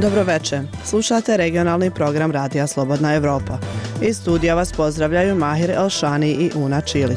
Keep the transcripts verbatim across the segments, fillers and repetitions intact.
Dobroveče, slušate regionalni program Radija Slobodna Evropa. Iz studija vas pozdravljaju Mahir Elšani i Una Čilić.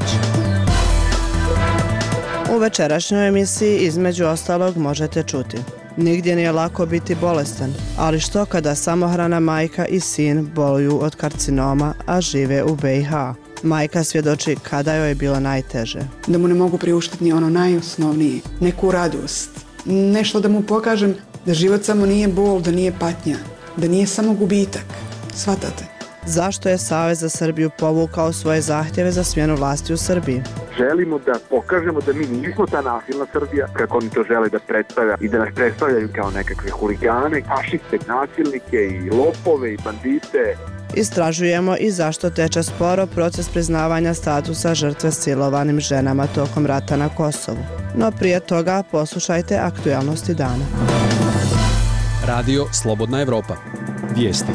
U večerašnjoj emisiji između ostalog možete čuti: nigdje nije lako biti bolestan, ali što kada samohrana majka i sin boluju od karcinoma, a žive u B i H? Majka svjedoči kada joj je bilo najteže. Da mu ne mogu priuštiti ni ono najosnovnije, neku radost, nešto da mu pokažem da život samo nije bol, da nije patnja, da nije samo gubitak. Shvatate? Zašto je Savez za Srbiju povukao svoje zahtjeve za smjenu vlasti u Srbiji? Želimo da pokažemo da mi nismo ta nasilna Srbija, kako oni to žele da predstavlja i da nas predstavljaju kao nekakve huligane, fašiste, nasilnike i lopove i bandite. Istražujemo i zašto teče sporo proces priznavanja statusa žrtve silovanim ženama tokom rata na Kosovu. No prije toga poslušajte aktualnosti dana. Radio Slobodna Evropa. Vijesti.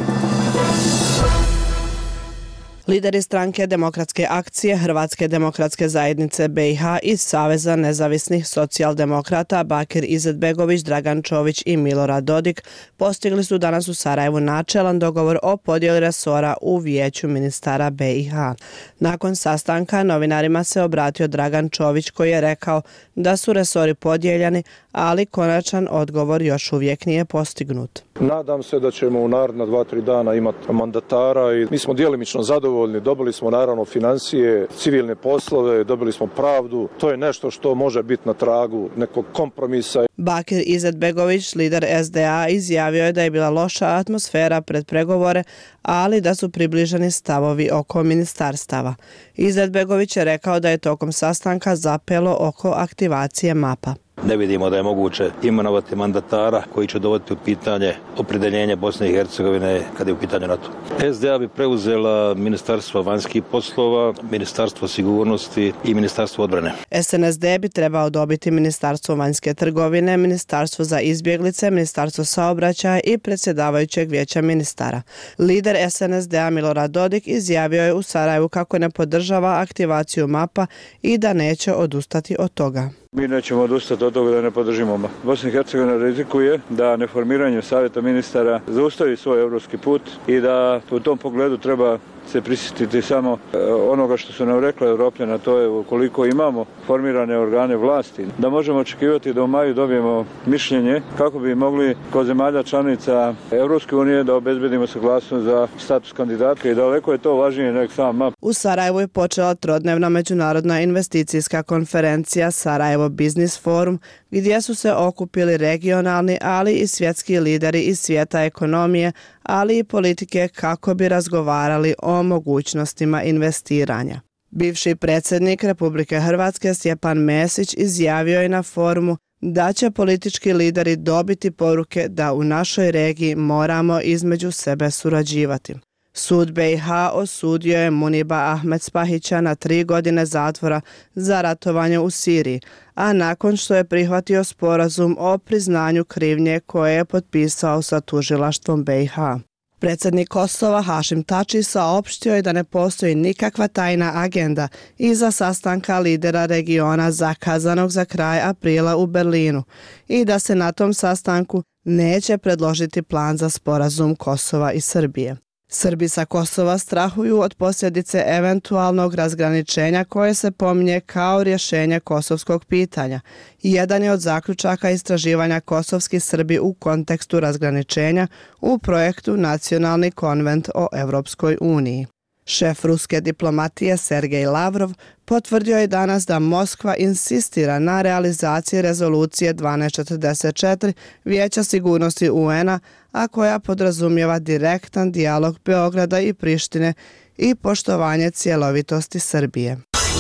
Lideri stranke Demokratske akcije, Hrvatske demokratske zajednice B i H i Saveza nezavisnih socijaldemokrata Bakir Izetbegović, Dragan Čović i Milorad Dodik postigli su danas u Sarajevu načelan dogovor o podjeli resora u Vijeću ministara B i H. Nakon sastanka novinarima se obratio Dragan Čović koji je rekao da su resori podijeljeni, ali konačan odgovor još uvijek nije postignut. Nadam se da ćemo u naredna dva, tri dana imati mandatara i mi smo djelimično zadovoljni. Dobili smo naravno financije, civilne poslove, dobili smo pravdu. To je nešto što može biti na tragu nekog kompromisa. Bakir Izetbegović, lider S D A, izjavio je da je bila loša atmosfera pred pregovore, ali da su približeni stavovi oko ministarstava. Izetbegović je rekao da je tokom sastanka zapelo oko aktivacije mapa. Ne vidimo da je moguće imenovati mandatara koji će dovoditi u pitanje opredjeljenje Bosne i Hercegovine kada je u pitanju NATO. S D A bi preuzela Ministarstvo vanjskih poslova, Ministarstvo sigurnosti i Ministarstvo odbrane. S N S D bi trebao dobiti Ministarstvo vanjske trgovine, Ministarstvo za izbjeglice, Ministarstvo saobraćaja i predsjedavajućeg vijeća ministara. Lider S N S D-a Milorad Dodik izjavio je u Sarajevu kako ne podržava aktivaciju mapa i da neće odustati od toga. Mi nećemo odustati od toga da ne podržimo map. Bosna i Hercegovina rizikuje da neformiranjem savjeta ministara zaustavi svoj europski put i da u tom pogledu treba se prisjetiti samo onoga što su nam rekli Europljani, a to je ukoliko imamo formirane organe vlasti, da možemo očekivati da u maju dobijemo mišljenje kako bi mogli kod zemalja članica Europske unije da obezbedimo saglasnost za status kandidatka i daleko je to važnije nego sam map. U Sarajevu je počela trodnevna međunarodna investicijska konferencija Sarajevo Business Forum, gdje su se okupili regionalni, ali i svjetski lideri iz svijeta ekonomije, ali i politike kako bi razgovarali o mogućnostima investiranja. Bivši predsjednik Republike Hrvatske Stjepan Mesić izjavio je na forumu da će politički lideri dobiti poruke da u našoj regiji moramo između sebe surađivati. Sud B i H osudio je Muniba Ahmed Spahića na tri godine zatvora za ratovanje u Siriji, a nakon što je prihvatio sporazum o priznanju krivnje koje je potpisao sa tužilaštvom B i H. Predsjednik Kosova Hašim Tači saopštio je da ne postoji nikakva tajna agenda iza sastanka lidera regiona zakazanog za kraj aprila u Berlinu i da se na tom sastanku neće predložiti plan za sporazum Kosova i Srbije. Srbi sa Kosova strahuju od posljedice eventualnog razgraničenja koje se pominje kao rješenje kosovskog pitanja. Jedan je od zaključaka istraživanja kosovski Srbi u kontekstu razgraničenja u projektu Nacionalni konvent o Evropskoj uniji. Šef ruske diplomatije Sergej Lavrov potvrdio je danas da Moskva insistira na realizaciji rezolucije dvanaest četrdeset četiri Vijeća sigurnosti U N-a, a koja podrazumijeva direktan dijalog Beograda i Prištine i poštovanje cjelovitosti Srbije.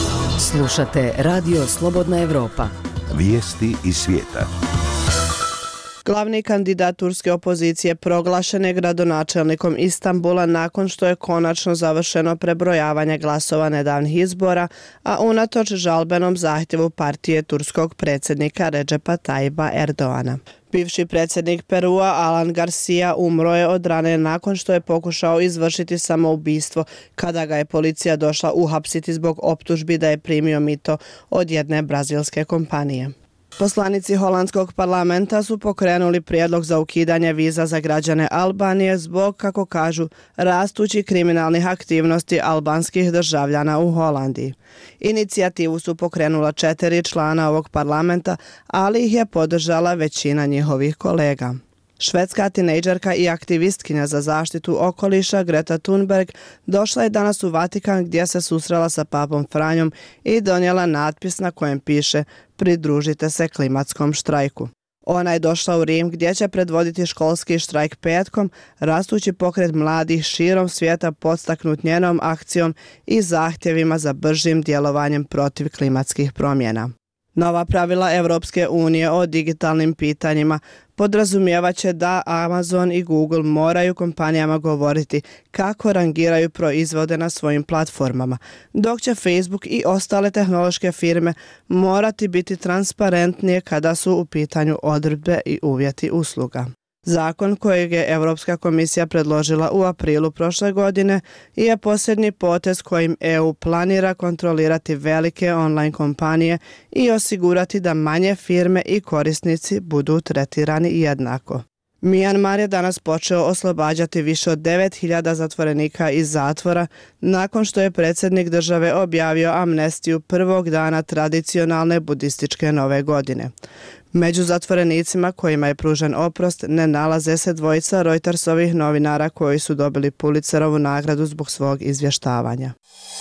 Slušate Radio Slobodna Evropa. Vijesti iz svijeta. Glavni kandidat turske opozicije proglašen je gradonačelnikom Istanbula nakon što je konačno završeno prebrojavanje glasova nedavnih izbora, a unatoč žalbenom zahtjevu partije turskog predsjednika Recepa Tayyipa Erdoana. Bivši predsjednik Perua Alan Garcia umro je od rane nakon što je pokušao izvršiti samoubistvo kada ga je policija došla uhapsiti zbog optužbi da je primio mito od jedne brazilske kompanije. Poslanici holandskog parlamenta su pokrenuli prijedlog za ukidanje viza za građane Albanije zbog, kako kažu, rastućih kriminalnih aktivnosti albanskih državljana u Holandiji. Inicijativu su pokrenula četiri člana ovog parlamenta, ali ih je podržala većina njihovih kolega. Švedska tinejdžerka i aktivistkinja za zaštitu okoliša Greta Thunberg došla je danas u Vatikan gdje se susrela sa papom Franjom i donijela natpis na kojem piše "Pridružite se klimatskom štrajku". Ona je došla u Rim gdje će predvoditi školski štrajk petkom, rastući pokret mladih širom svijeta podstaknut njenom akcijom i zahtjevima za bržim djelovanjem protiv klimatskih promjena. Nova pravila Europske unije o digitalnim pitanjima podrazumijevat će da Amazon i Google moraju kompanijama govoriti kako rangiraju proizvode na svojim platformama, dok će Facebook i ostale tehnološke firme morati biti transparentnije kada su u pitanju odredbe i uvjeti usluga. Zakon kojeg je Europska komisija predložila u aprilu prošle godine je posljednji potez kojim E U planira kontrolirati velike online kompanije i osigurati da manje firme i korisnici budu tretirani jednako. Mijanmar je danas počeo oslobađati više od devet hiljada zatvorenika iz zatvora nakon što je predsjednik države objavio amnestiju prvog dana tradicionalne budističke nove godine. Među zatvorenicima kojima je pružen oprost ne nalaze se dvojica Reutersovih novinara koji su dobili Pulitzerovu nagradu zbog svog izvještavanja.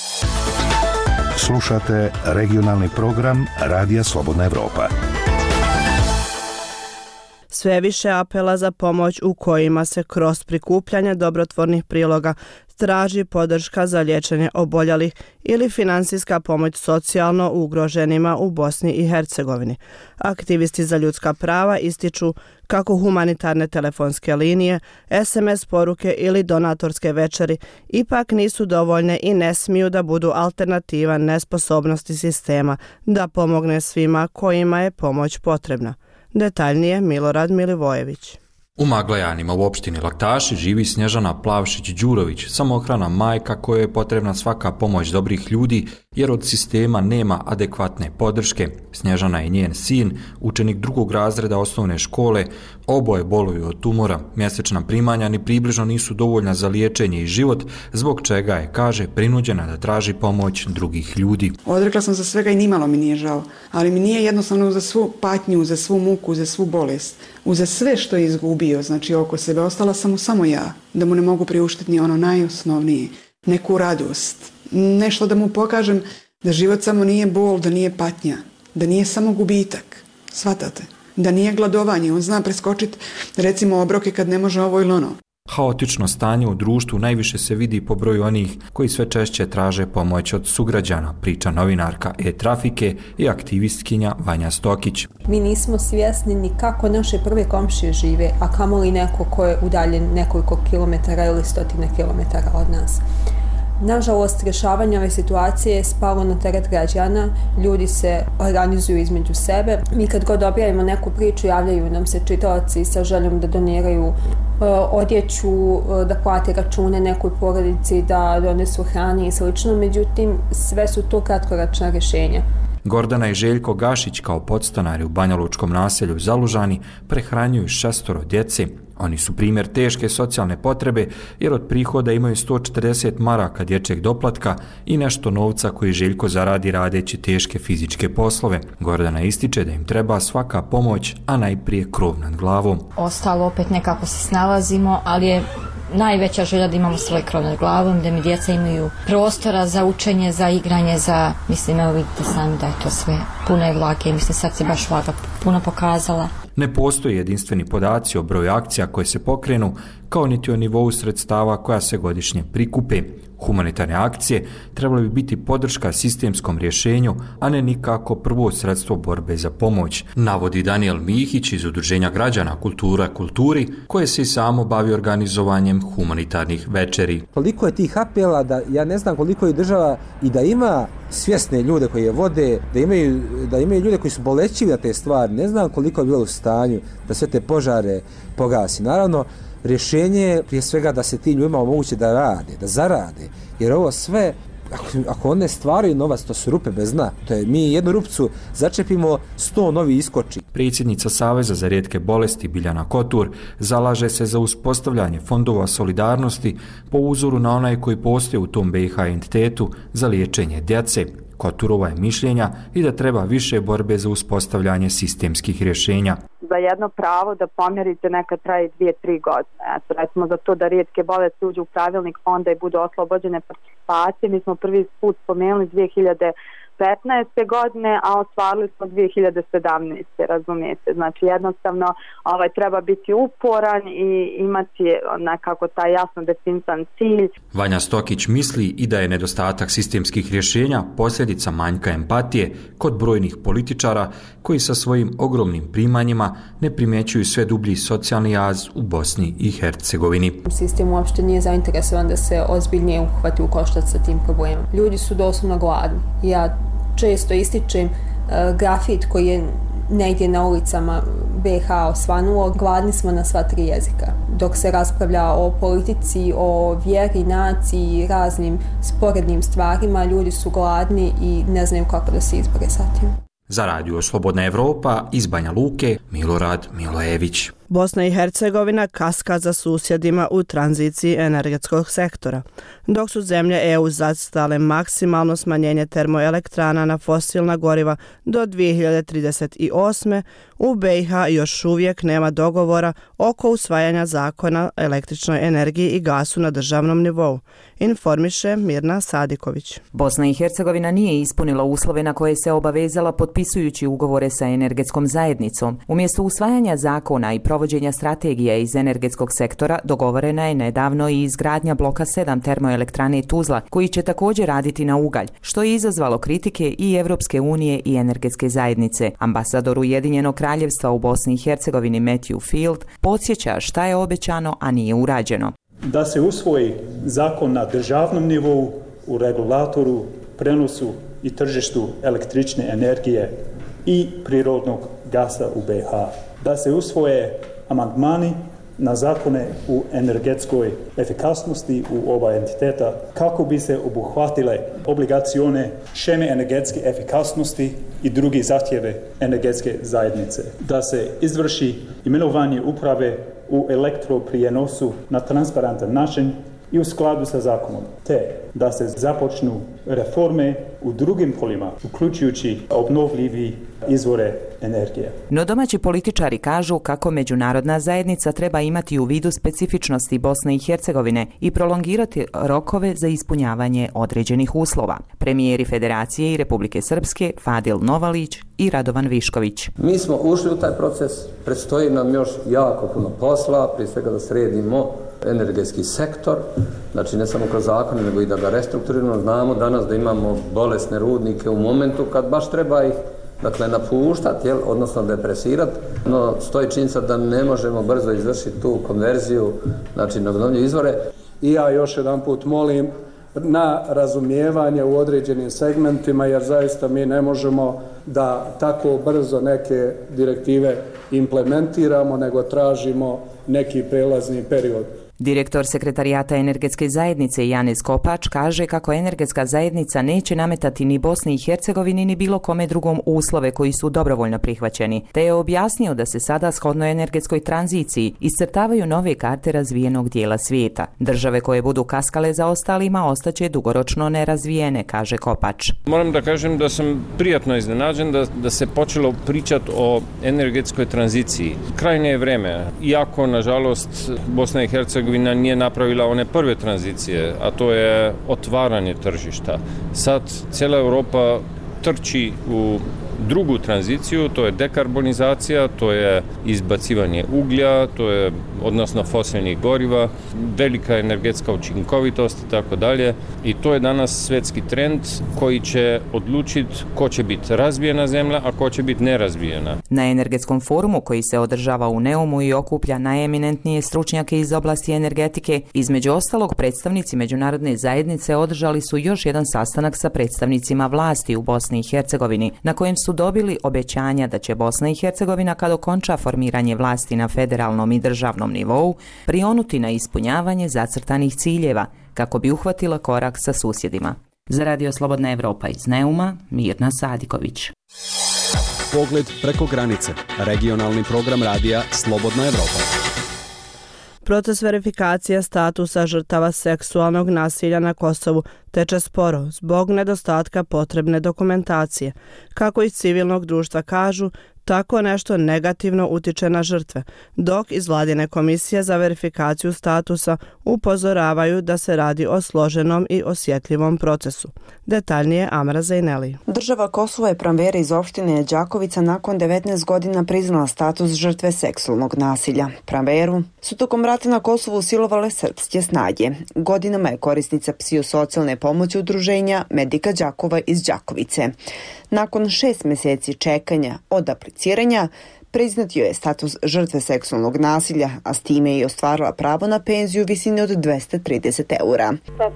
Slušate regionalni program Radija Slobodna Evropa. Sve više apela za pomoć u kojima se kroz prikupljanje dobrotvornih priloga traži podrška za liječenje oboljelih ili financijska pomoć socijalno ugroženima u Bosni i Hercegovini. Aktivisti za ljudska prava ističu kako humanitarne telefonske linije, es em es poruke ili donatorske večeri ipak nisu dovoljne i ne smiju da budu alternativa nesposobnosti sistema da pomogne svima kojima je pomoć potrebna. Detaljnije Milorad Milivojević. U Maglajanima u opštini Laktaši živi Snježana Plavšić-Đurović, samohrana majka kojoj je potrebna svaka pomoć dobrih ljudi jer od sistema nema adekvatne podrške. Snježana i njen sin, učenik drugog razreda osnovne škole, oboje boluju od tumora. Mjesečna primanja ni približno nisu dovoljna za liječenje i život, zbog čega je, kaže, prinuđena da traži pomoć drugih ljudi. Odrekla sam za svega i nimalo mi nije žao, ali mi nije jednostavno za svu patnju, za svu muku, za svu bolest, za sve što je izgubio, znači oko sebe, ostala sam mu samo ja, da mu ne mogu priuštiti ni ono najosnovnije, neku radost, nešto da mu pokažem da život samo nije bol, da nije patnja, da nije samo gubitak, shvatate, da nije gladovanje, on zna preskočiti recimo obroke kad ne može ovo ili ono. Haotično stanje u društvu najviše se vidi po broju onih koji sve češće traže pomoć od sugrađana, priča novinarka E-Trafike i aktivistkinja Vanja Stokić. Mi nismo svjesni ni kako naše prve komšije žive, a kamoli neko ko je udaljen nekoliko kilometara ili stotine kilometara od nas. Nažalost, rješavanje ove situacije je spalo na teret građana, ljudi se organizuju između sebe. Mi kad god objavimo neku priču, javljaju nam se čitaoci sa željom da doniraju uh, odjeću, uh, da plate račune nekoj porodici, da donesu hrane i slično, međutim sve su to kratkoročna rješenja. Gordana i Željko Gašić kao podstanari u banjalučkom naselju Zalužani prehranjuju šestoro djece. Oni su primjer teške socijalne potrebe jer od prihoda imaju sto četrdeset maraka dječjeg doplatka i nešto novca koji Željko zaradi radeći teške fizičke poslove. Gordana ističe da im treba svaka pomoć, a najprije krov nad glavom. Ostalo opet nekako se snalazimo, ali je najveća želja da imamo svoj krov nad glavom, da mi djeca imaju prostora za učenje, za igranje, za, mislim, evo vidite sami da je to sve puno je vlage, mislim sad se baš vlaga puno pokazala. Ne postoji jedinstveni podaci o broju akcija koje se pokrenu, kao niti o nivou sredstava koja se godišnje prikupe. Humanitarne akcije trebalo bi biti podrška sistemskom rješenju, a ne nikako prvo sredstvo borbe za pomoć, navodi Daniel Mihić iz Udruženja građana Kultura kulturi, koje se i samo bavi organizovanjem humanitarnih večeri. Koliko je tih apela da ja ne znam koliko je država i da ima svjesne ljude koji je vode, da imaju, da imaju ljude koji su bolećivi na te stvari, ne znam koliko je bilo u stanju da sve te požare pogasi. Naravno, rješenje je prije svega da se ti ljudima omoguće da rade, da zarade, jer ovo sve ako, ako one stvaraju novac, to su rupe bez dna. To je, mi jednu rupcu začepimo, sto novi iskoči. Predsjednica Saveza za rijetke bolesti Biljana Kotur zalaže se za uspostavljanje fondova solidarnosti po uzoru na onaj koji postoje u tom B i H entitetu za liječenje djece. Koturova je mišljenja i da treba više borbe za uspostavljanje sistemskih rješenja. Za jedno pravo da pomjerite nekad traje dvije, tri godine. Eto, recimo za to da rijetke bolesti uđu u pravilnik fonda i budu oslobođene participacije. Mi smo prvi put spomenuli dvije hiljade petnaeste godine, a ostvarili smo dvije hiljade sedamnaeste. Razumijete? Znači jednostavno ovaj, treba biti uporan i imati nekako taj jasno definisan cilj. Vanja Stokić misli i da je nedostatak sistemskih rješenja posljedica manjka empatije kod brojnih političara koji sa svojim ogromnim primanjima ne primjećuju sve dublji socijalni jaz u Bosni i Hercegovini. Sistem uopšte nije zainteresovan da se ozbiljnije uhvati u koštac sa tim problemom. Ljudi su doslovno gladni. Ja često ističem uh, grafit koji je negdje na ulicama B i H osvanuo, gladni smo na sva tri jezika. Dok se raspravlja o politici, o vjeri, naciji, raznim sporednim stvarima, ljudi su gladni i ne znaju kako da se izbore sa tim. Za Radio Slobodna Evropa iz Banja Luke, Milorad Milojević. Bosna i Hercegovina kaska za susjedima u tranziciji energetskog sektora. Dok su zemlje E U zacrtale maksimalno smanjenje termoelektrana na fosilna goriva do dvije hiljade trideset osme. u B i H još uvijek nema dogovora oko usvajanja zakona o električnoj energiji i gasu na državnom nivou, informiše Mirna Sadiković. Bosna i Hercegovina nije ispunila uslove na koje se obavezala potpisujući ugovore sa energetskom zajednicom. Umjesto usvajanja zakona i provođenja strategija iz energetskog sektora dogovorena je nedavno i izgradnja bloka sedam termoelektrane Tuzla, koji će također raditi na ugalj, što je izazvalo kritike i Evropske unije i energetske zajednice. Ambasador Ujedinjenog Kraljevstva u Bosni i Hercegovini Matthew Field podsjeća šta je obećano, a nije urađeno. Da se usvoji zakon na državnom nivou u regulatoru, prenosu i tržištu električne energije i prirodnog gasa u B i H. Da se usvoje amandmani na zakone u energetskoj efikasnosti u oba entiteta kako bi se obuhvatile obligacione šeme energetske efikasnosti i drugi zahtjeve energetske zajednice. Da se izvrši imenovanje uprave u elektroprijenosu na transparentan način i u skladu sa zakonom, te da se započnu reforme u drugim polima, uključujući obnovljivi izvore energije. No domaći političari kažu kako međunarodna zajednica treba imati u vidu specifičnosti Bosne i Hercegovine i prolongirati rokove za ispunjavanje određenih uslova. Premijeri Federacije i Republike Srpske Fadil Novalić i Radovan Višković. Mi smo ušli u taj proces, predstoji nam još jako puno posla, prije svega da sredimo energetski sektor, znači ne samo kroz zakone, nego i da ga restrukturiramo. Znamo danas da imamo bolesne rudnike u momentu kad baš treba ih dakle napuštati, jel, odnosno depresirati, no stoji činjenica da ne možemo brzo izvršiti tu konverziju, znači na obnovljive izvore. I ja još jedan put molim na razumijevanje u određenim segmentima, jer zaista mi ne možemo da tako brzo neke direktive implementiramo, nego tražimo neki prelazni period. Direktor Sekretarijata energetske zajednice Janez Kopač kaže kako energetska zajednica neće nametati ni Bosni i Hercegovini ni bilo kome drugom uslove koji su dobrovoljno prihvaćeni, te je objasnio da se sada shodno energetskoj tranziciji iscrtavaju nove karte razvijenog dijela svijeta. Države koje budu kaskale za ostalima ostaće dugoročno nerazvijene, kaže Kopač. Moram da kažem da sam prijatno iznenađen da, da se počelo pričati o energetskoj tranziciji. Krajnje je vreme, iako nažalost Bosna i Hercegovina nije napravila one prve tranzicije, a to je otvaranje tržišta. Sad cijela Europa trči u drugu tranziciju, to je dekarbonizacija, to je izbacivanje uglja, to je odnosno fosilnih goriva, velika energetska učinkovitost i tako dalje. I to je danas svjetski trend koji će odlučiti ko će biti razvijena zemlja, a ko će biti nerazvijena. Na energetskom forumu koji se održava u Neumu i okuplja najeminentnije stručnjake iz oblasti energetike, između ostalog predstavnici međunarodne zajednice održali su još jedan sastanak sa predstavnicima vlasti u Bosni i Hercegovini, na kojem su dobili obećanja da će Bosna i Hercegovina kad okonča formiranje vlasti na federalnom i državnom nivou prionuti na ispunjavanje zacrtanih ciljeva kako bi uhvatila korak sa susjedima. Za Radio Slobodna Evropa iz Neuma, Mirna Sadiković. Pogled preko granice. Regionalni program radija Slobodna Evropa. Proces verifikacije statusa žrtava seksualnog nasilja na Kosovu teče sporo zbog nedostatka potrebne dokumentacije. Kako iz civilnog društva kažu, tako nešto negativno utiče na žrtve, dok iz Vladine komisije za verifikaciju statusa upozoravaju da se radi o složenom i osjetljivom procesu. Detaljnije Amra Zajneli. Država Kosovo je Pramvera iz opštine Đakovica nakon devetnaest godina priznala status žrtve seksualnog nasilja. Pramveru su tokom rata na Kosovu silovale srpske snage. Godinama je korisnica psihosocijalne pomoći udruženja Medika Đakova iz Đakovice. Nakon šest mjeseci čekanja od apliciranja, priznat joj je status žrtve seksualnog nasilja, a s time je i ostvarila pravo na penziju visine od dvesta trideset eura.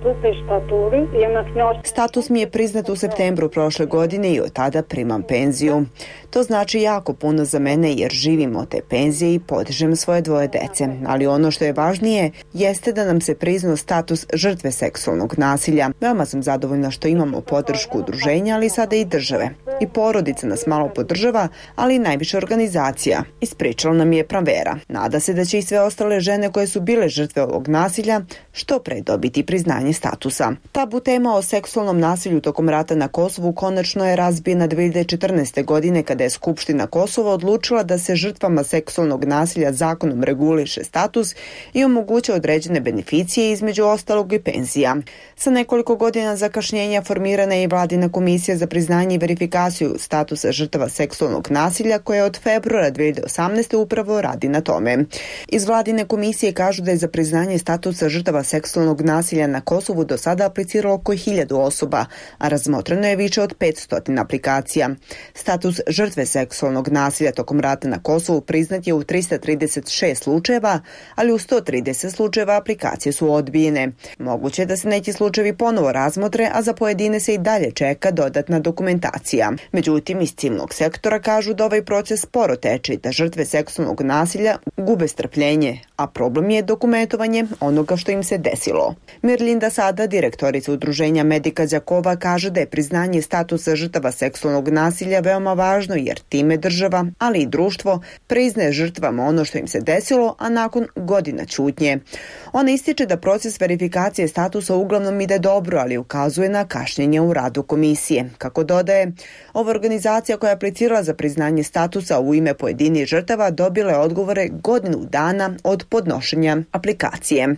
Status mi je priznat u septembru prošle godine i od tada primam penziju. To znači jako puno za mene jer živim od te penzije i podižem svoje dvoje dece. Ali ono što je važnije jeste da nam se priznao status žrtve seksualnog nasilja. Veoma sam zadovoljna što imamo podršku udruženja, ali sada i države. I porodica nas malo podržava, ali i najviše organizacija. Ispričala nam je Pramvera. Nada se da će i sve ostale žene koje su bile žrtve ovog nasilja što pre dobiti priznanje statusa. Tabu tema o seksualnom nasilju tokom rata na Kosovu konačno je razbijena dve hiljade četrnaeste. godine kada je Skupština Kosova odlučila da se žrtvama seksualnog nasilja zakonom reguliše status i omoguće određene beneficije, između ostalog i penzija. Sa nekoliko godina zakašnjenja formirana je i Vladina komisija za priznanje i verifikaciju statusa žrtava seksualnog nasilja koja od februara dve hiljade osamnaeste. upravo radi na tome. Iz Vladine komisije kažu da je za priznanje statusa žrtava seksualnog nasilja na Kosovu do sada apliciralo oko hiljadu osoba, a razmotreno je više od petsto aplikacija. Status žrtve seksualnog nasilja tokom rata na Kosovu priznat je u trista trideset šest slučajeva, ali u sto trideset slučajeva aplikacije su odbijene. Moguće da se neki slučajevi ponovo razmotre, a za pojedine se i dalje čeka dodatna dokumentacija. Međutim, iz civilnog sektora kažu da ovaj proces sporo teče i da žrtve seksualnog nasilja gube strpljenje, a problem je dokumentovanje onoga što im se desilo. Mirlinda Sada, direktorica udruženja Medika Đakova, kaže da je priznanje statusa žrtava seksualnog nasilja veoma važno jer time država, ali i društvo priznaje žrtvama ono što im se desilo, a nakon godina ćutnje. Ona ističe da proces verifikacije statusa uglavnom ide dobro, ali ukazuje na kašnjenje u radu komisije. Kako dodaje, ova organizacija koja je aplicirala za priznanje statusa u ime pojedinih žrtava dobila je odgovore godinu dana od podnošenja aplikacije.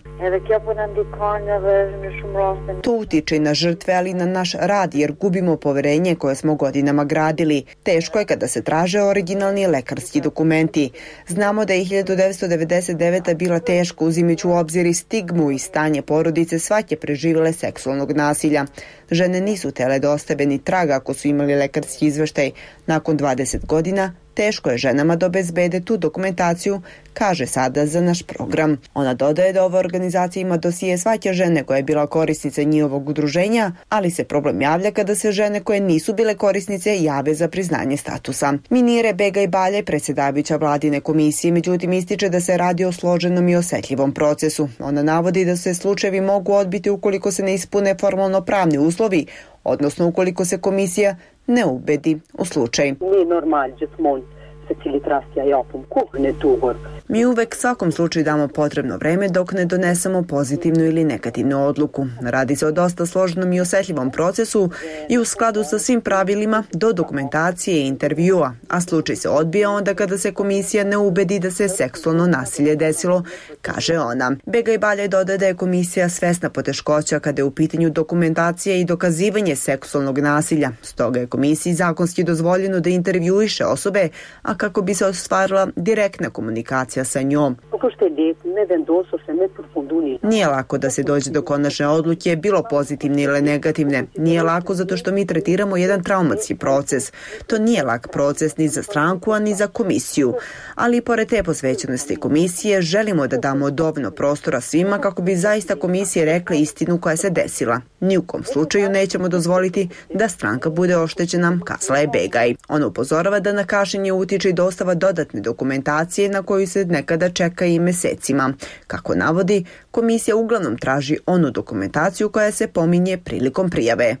To utiče na žrtve, ali i na naš rad jer gubimo poverenje koje smo godinama gradili. Teško je kada se traže originalni lekarski dokumenti. Znamo da je hiljadu devetsto devedeset devete. bila teško uzimajući u obzir i stigmu i stanje porodice svake preživjele seksualnog nasilja. Žene nisu tele da ostave ni traga ako su imali lekarski izveštaj. Nakon dvadeset godina teško je ženama da obezbede tu dokumentaciju, kaže Sada za naš program. Ona dodaje da ova organizacija ima dosije svake žene koja je bila korisnica njihovog udruženja, ali se problem javlja kada se žene koje nisu bile korisnice jave za priznanje statusa. Minire Begaj Balje, predsjedavajuća Vladine komisije, međutim ističe da se radi o složenom i osjetljivom procesu. Ona navodi da se slučajevi mogu odbiti ukoliko se ne ispune formalno pravni uslovi, odnosno ukoliko se komisija ne ubedi u slučaj. Mi uvek svakom slučaju damo potrebno vreme dok ne donesemo pozitivnu ili negativnu odluku. Radi se o dosta složenom i osjetljivom procesu i u skladu sa svim pravilima do dokumentacije i intervjua, a slučaj se odbija onda kada se komisija ne ubedi da se seksualno nasilje desilo, kaže ona. Begaj Balje dodaje da je komisija svesna poteškoća kada je u pitanju dokumentacija i dokazivanje seksualnog nasilja. Stoga je komisiji zakonski dozvoljeno da intervjuiše osobe, a kako bi se ostvarila direktna komunikacija sa njom. Nije lako da se dođe do konačne odluke, bilo pozitivne ili negativne. Nije lako zato što mi tretiramo jedan traumatski proces. To nije lak proces ni za stranku, a ni za komisiju. Ali i pored te posvećenosti komisije želimo da damo dovoljno prostora svima kako bi zaista komisije rekla istinu koja se desila. Ni u kom slučaju nećemo dozvoliti da stranka bude oštećena, kazala je Begaj. Ona upozorava da na kašnjenje utiče i dostava dodatne dokumentacije na koju se nekada čeka i mesecima. Kako navodi, komisija uglavnom traži onu dokumentaciju koja se pominje prilikom prijave.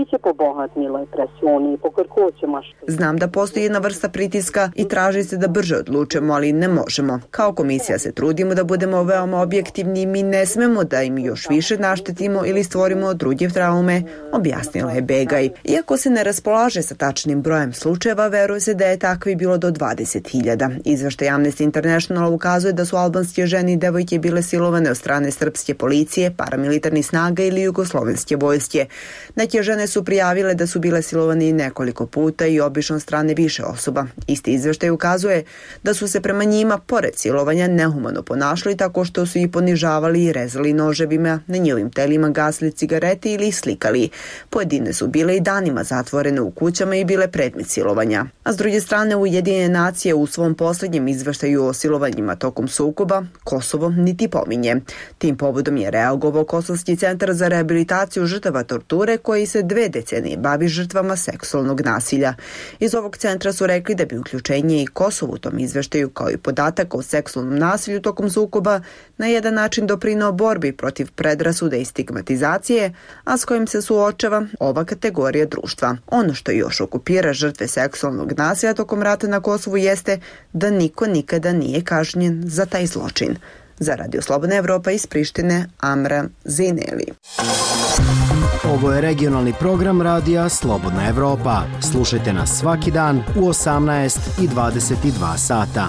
Znam da postoji jedna vrsta pritiska i traži se da brže odlučimo, ali ne možemo. Kao komisija se trudimo da budemo veoma objektivni i mi ne smemo da im još više naštetimo ili stvorimo druge traume, objasnila je Begaj. Iako se ne raspolaže sa tačnim brojem slučajeva, veruje se da je takvi bilo do dvadeset hiljada. Izveštaj Amnesty International ukazuje da su albanske žene i devojke bile silovane od strane srpske policije, paramilitarnih snaga ili jugoslovenske vojske. Neke žene su prijavile da su bile silovane i nekoliko puta i obično od strane više osoba. Isti izveštaj ukazuje da su se prema njima, pored silovanja, nehumano ponašali tako što su ih ponižavali i rezali noževima, na njihovim telima gasili cigarete ili ih slikali. Pojedine su bile i danima zatvorene u kućama i bile predmet silovanja. A s druge strane, Ujedinjene nacije u svom posljednjem izveštaju o silovanjima tokom sukoba Kosovo niti pominje. Tim povodom je reagovao Kosovski centar za rehabilitaciju žrtava torture koji se dve decenije bavi žrtvama seksualnog nasilja. Iz ovog centra su rekli da bi uključenje i Kosovo u tom izveštaju kao i podatak o seksualnom nasilju tokom sukoba na jedan način doprinao borbi protiv predrasude i stigmatizacije, a s kojim se suočava ova kategorija društva. Ono što još okupira žrtve seksualnog nasilja tokom rata na Kosovu jeste da niko nikada nije kažnjen za taj zločin. Za Radio Slobodna Evropa iz Prištine, Amra Zineli. Ovo je regionalni program Radija Slobodna Evropa. Slušajte nas svaki dan u osamnaest i dvadeset dva sata.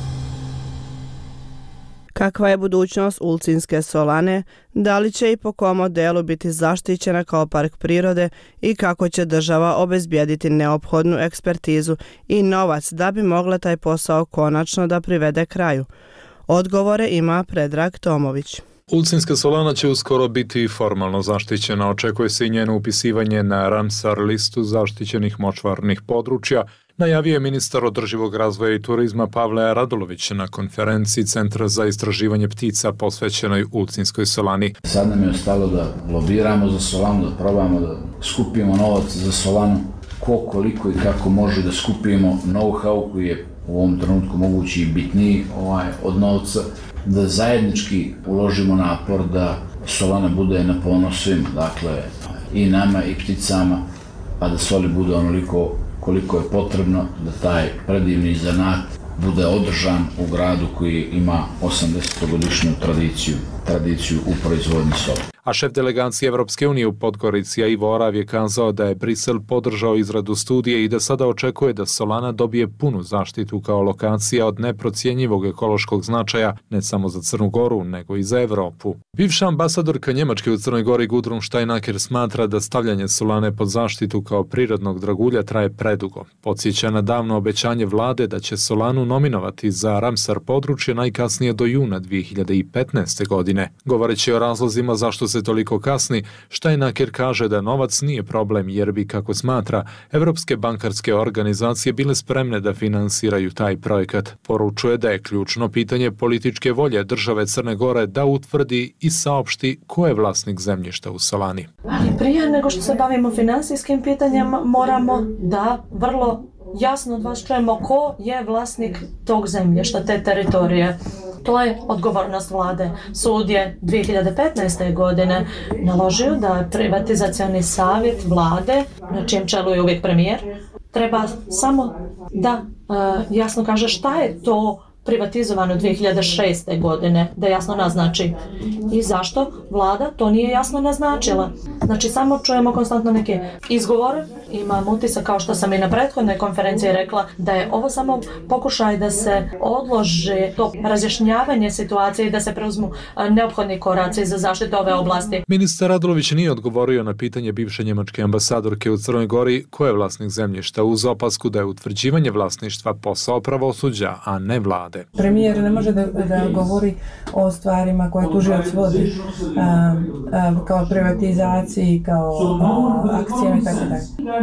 Kakva je budućnost Ulcinske solane, da li će i po kom modelu biti zaštićena kao park prirode i kako će država obezbijediti neophodnu ekspertizu i novac da bi mogla taj posao konačno da privede kraju? Odgovore ima Predrag Tomović. Ulcinska solana će uskoro biti formalno zaštićena. Očekuje se i njeno upisivanje na Ramsar listu zaštićenih močvarnih područja, najavio je ministar održivog razvoja i turizma Pavle Radulović na konferenciji Centra za istraživanje ptica posvećenoj Ulcinskoj solani. Sad nam je ostalo da lobiramo za solanu, da probamo da skupimo novac za solanu, ko, koliko i kako može da skupimo know-how koji je u ovom trenutku mogući i bitniji ovaj, od novca, da zajednički uložimo napor da solana bude na ponos svima, dakle i nama i pticama, a da soli bude onoliko koliko je potrebno da taj predivni zanat bude održan u gradu koji ima osamdesetogodišnju tradiciju, tradiciju u proizvodnji soli. A šef delegacije Evropske unije u Podgorici Ivo Orav je kazao da je Brisel podržao izradu studije i da sada očekuje da solana dobije punu zaštitu kao lokacija od neprocjenjivog ekološkog značaja ne samo za Crnu Goru, nego i za Evropu. Bivša ambasadorka Njemačke u Crnoj Gori Gudrun Steinaker smatra da stavljanje solane pod zaštitu kao prirodnog dragulja traje predugo. Podsjeća na davno obećanje vlade da će solanu nominovati za Ramsar područje najkasnije do juna dvije hiljade petnaeste. godine. Govoreći o razlozima zašto se toliko kasni, Steinaker kaže da novac nije problem jer bi, kako smatra, evropske bankarske organizacije bile spremne da finansiraju taj projekat. Poručuje da je ključno pitanje političke volje države Crne Gore da utvrdi i saopšti ko je vlasnik zemljišta u solani. Ali prije nego što se bavimo finansijskim pitanjima, moramo da vrlo jasno od vas čujemo ko je vlasnik tog zemljišta, te teritorije. To je odgovornost vlade. Sud je dvije hiljade petnaeste. godine naložio da privatizacioni savjet vlade, na čijem čelu je uvijek premijer, treba samo da uh, jasno kaže šta je to privatizovano dvije hiljade šeste. godine, da jasno naznači. I zašto vlada to nije jasno naznačila. Znači samo čujemo konstantno neke izgovore, imam utisak kao što sam i na prethodnoj konferenciji rekla da je ovo samo pokušaj da se odloži to razjašnjavanje situacije i da se preuzmu neophodni koraci za zaštitu ove oblasti. Ministar Radulović nije odgovorio na pitanje bivše njemačke ambasadorke u Crnoj Gori ko je vlasnik zemljišta, uz opasku da je utvrđivanje vlasništva posao pravosuđa, a ne vlade. Premijer ne može da, da govori o stvarima koje tužilac vodi, a, a, kao privatizaciji, kao a, akcijama i tako dalje.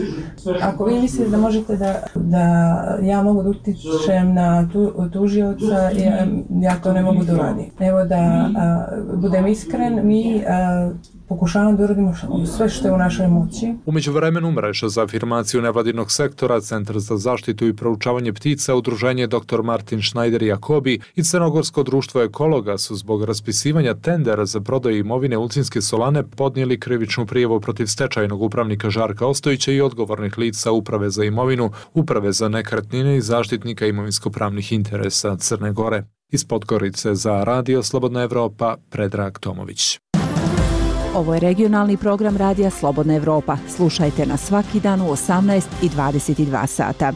Ako vi mislite da možete da, da ja mogu da utičem na tu, tužioca, ja, ja to ne mogu da uradim. Evo da a, budem iskren, mi a, pokušavamo da uradimo sve što je u našoj moći. U međuvremenu mreža za afirmaciju nevladinog sektora, Centar za zaštitu i proučavanje ptica, udruženje doktor Martin Schneider Jakobi i Crnogorsko društvo ekologa su zbog raspisivanja tendera za prodaju imovine Ulcinske solane podnijeli krivičnu prijavu protiv stečajnog upravnika Žarka Ostojića i odgovornih lica Uprave za imovinu, Uprave za nekretnine i zaštitnika imovinsko-pravnih interesa Crne Gore. Iz Podgorice za Radio Slobodna Evropa, Predrag Tomović. Ovo je regionalni program Radija Slobodna Evropa. Slušajte nas svaki dan u osamnaest i dvadeset dva sata.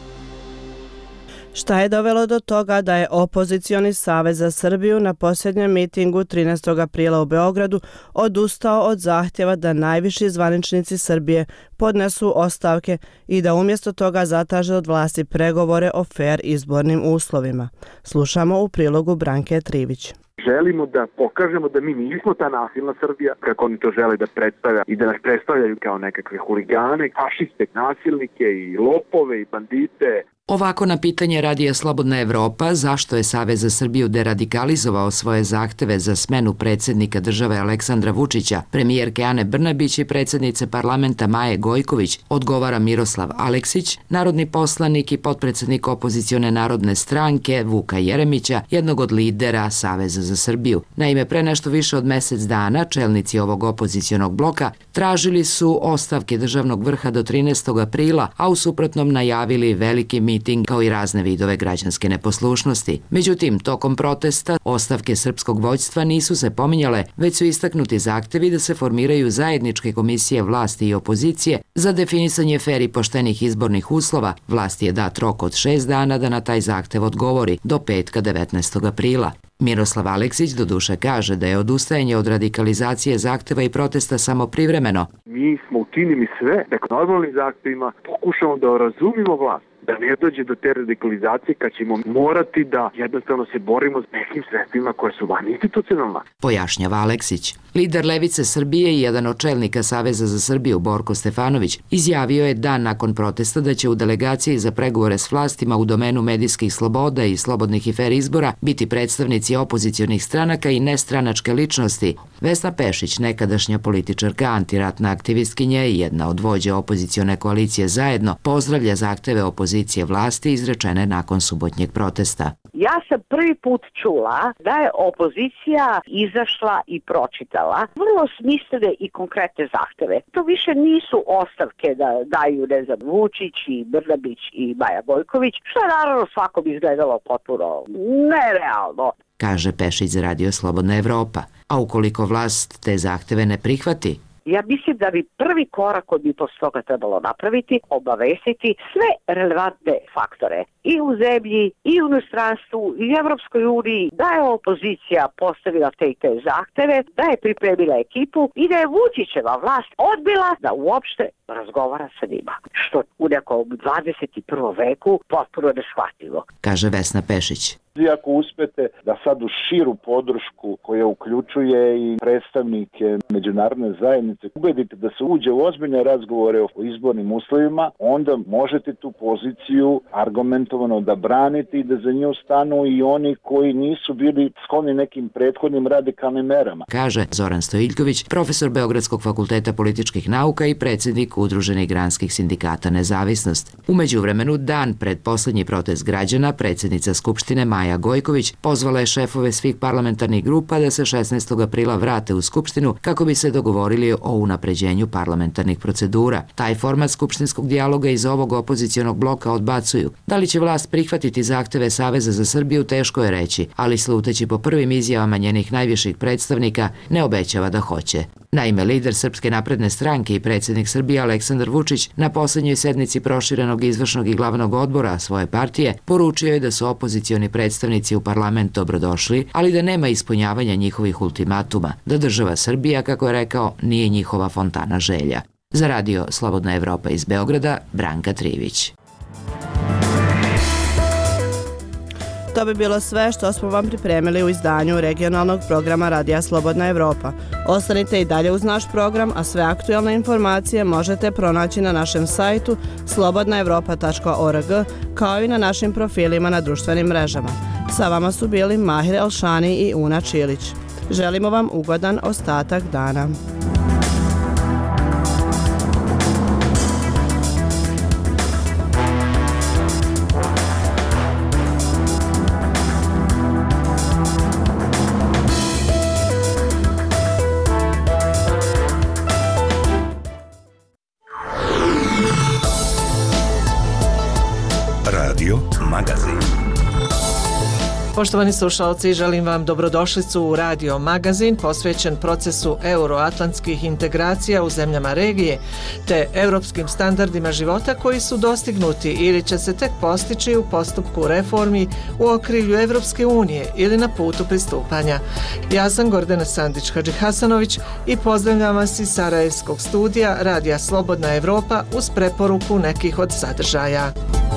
Šta je dovelo do toga da je opozicioni Savez za Srbiju na posljednjem mitingu trinaestog aprila u Beogradu odustao od zahtjeva da najviši zvaničnici Srbije podnesu ostavke i da umjesto toga zatraže od vlasti pregovore o fer izbornim uslovima? Slušamo u prilogu Branke Trivić. Želimo da pokažemo da mi nismo ta nasilna Srbija, kako oni to žele da predstavlja i da nas predstavljaju kao nekakve huligane, fašiste, nasilnike i lopove i bandite. Ovako na pitanje Radija Slobodna Evropa zašto je Savez za Srbiju deradikalizovao svoje zahteve za smenu predsjednika države Aleksandra Vučića, premijerke Ane Brnabić i predsjednice parlamenta Maje Gojković, odgovara Miroslav Aleksić, narodni poslanik i potpredsjednik opozicione narodne stranke Vuka Jeremića, jednog od lidera Saveza za Srbiju. Naime, pre nešto više od mjesec dana čelnici ovog opozicionog bloka tražili su ostavke državnog vrha do trinaestog aprila, a u suprotnom najavili veliki miting kao i razne vidove građanske neposlušnosti. Međutim, tokom protesta ostavke srpskog vođstva nisu se pominjale, već su istaknuti zahtevi da se formiraju zajedničke komisije vlasti i opozicije za definisanje fer i poštenih izbornih uslova. Vlasti je dat rok od šest dana da na taj zahtev odgovori do petka devetnaestog aprila. Miroslav Aleksić doduše kaže da je odustajanje od radikalizacije zahteva i protesta samo privremeno. Mi smo učinili sve da normalnim zahtevima pokušamo da razumimo vlast, da ne dođe do te radikalizacije kad ćemo morati da jednostavno se borimo s nekim sredstvima koje su van institucionalna. Pojašnjava Aleksić. Lider Levice Srbije i jedan od čelnika Saveza za Srbiju Borko Stefanović izjavio je dan nakon protesta da će u delegaciji za pregovore s vlastima u domenu medijskih sloboda i slobodnih i fer izbora biti predstavnici opozicionih stranaka i nestranačke ličnosti. Vesna Pešić, nekadašnja političarka, antiratna aktivistkinja i jedna od vođa opozicione koalicije Zajedno, pozdravlja zahteve opozicije vlasti izrečene nakon subotnjeg protesta. Ja sam prvi put čula da je opozicija izašla i pročitala vrlo smislene i konkretne zahteve. To više nisu ostavke da daju, ne znam, Vučić i Brnabić i Maja Gojković, što je naravno svakom izgledalo potpuno nerealno, kaže Pešić za Radio Slobodna Evropa. A ukoliko vlast te zahteve ne prihvati? Ja mislim da bi prvi korak koji bi posle toga trebalo napraviti, obavestiti sve relevantne faktore i u zemlji, i u inostranstvu, i u Evropskoj uniji, da je opozicija postavila te i te zahteve, da je pripremila ekipu i da je Vučićeva vlast odbila da uopšte razgovara sa njima. Što u nekom dvadeset prvom veku potpuno neshvatljivo, kaže Vesna Pešić. Ako uspete da sad u širu podršku koja uključuje i predstavnike međunarodne zajednice ubedite da se uđe u ozbiljne razgovore o izbornim uslovima, onda možete tu poziciju argumentovano da branite i da za nju stanu i oni koji nisu bili skloni nekim prethodnim radikalnim merama, kaže Zoran Stojiljković, profesor Beogradskog fakulteta političkih nauka i predsjednik Udruženih granskih sindikata Nezavisnost. U međuvremenu, dan pred posljednji protest građana, predsjednica Skupštine Maja Gojković pozvala je šefove svih parlamentarnih grupa da se šesnaestog aprila vrate u Skupštinu kako bi se dogovorili o unapređenju parlamentarnih procedura. Taj format skupštinskog dijaloga iz ovog opozicionog bloka odbacuju. Da li će vlast prihvatiti zahteve Saveza za Srbiju, teško je reći, ali sluteći po prvim izjavama njenih najviših predstavnika, ne obećava da hoće. Naime, lider Srpske napredne stranke i predsjednik Srbije Aleksandar Vučić na posljednjoj sednici proširenog izvršnog i glavnog odbora svoje partije poručio je da su opozicioni predstavnici u parlament dobrodošli, ali da nema ispunjavanja njihovih ultimatuma, da država Srbija, kako je rekao, nije njihova fontana želja. Za Radio Slobodna Evropa iz Beograda, Branka Trivić. To bi bilo sve što smo vam pripremili u izdanju regionalnog programa Radija Slobodna Evropa. Ostanite i dalje uz naš program, a sve aktualne informacije možete pronaći na našem sajtu slobodna evropa tačka org, kao i na našim profilima na društvenim mrežama. Sa vama su bili Mahir Elšani i Una Čilić. Želimo vam ugodan ostatak dana. Radio Magazin. Poštovani slušalci, želim vam dobrodošlicu u Radio Magazin posvećen procesu euroatlantskih integracija u zemljama regije te europskim standardima života koji su dostignuti ili će se tek postići u postupku reformi u okrilju Evropske unije ili na putu pristupanja. Ja sam Gordana Sandić-Hadžihasanović i pozdravljam vas iz Sarajevskog studija Radija Slobodna Evropa uz preporuku nekih od sadržaja.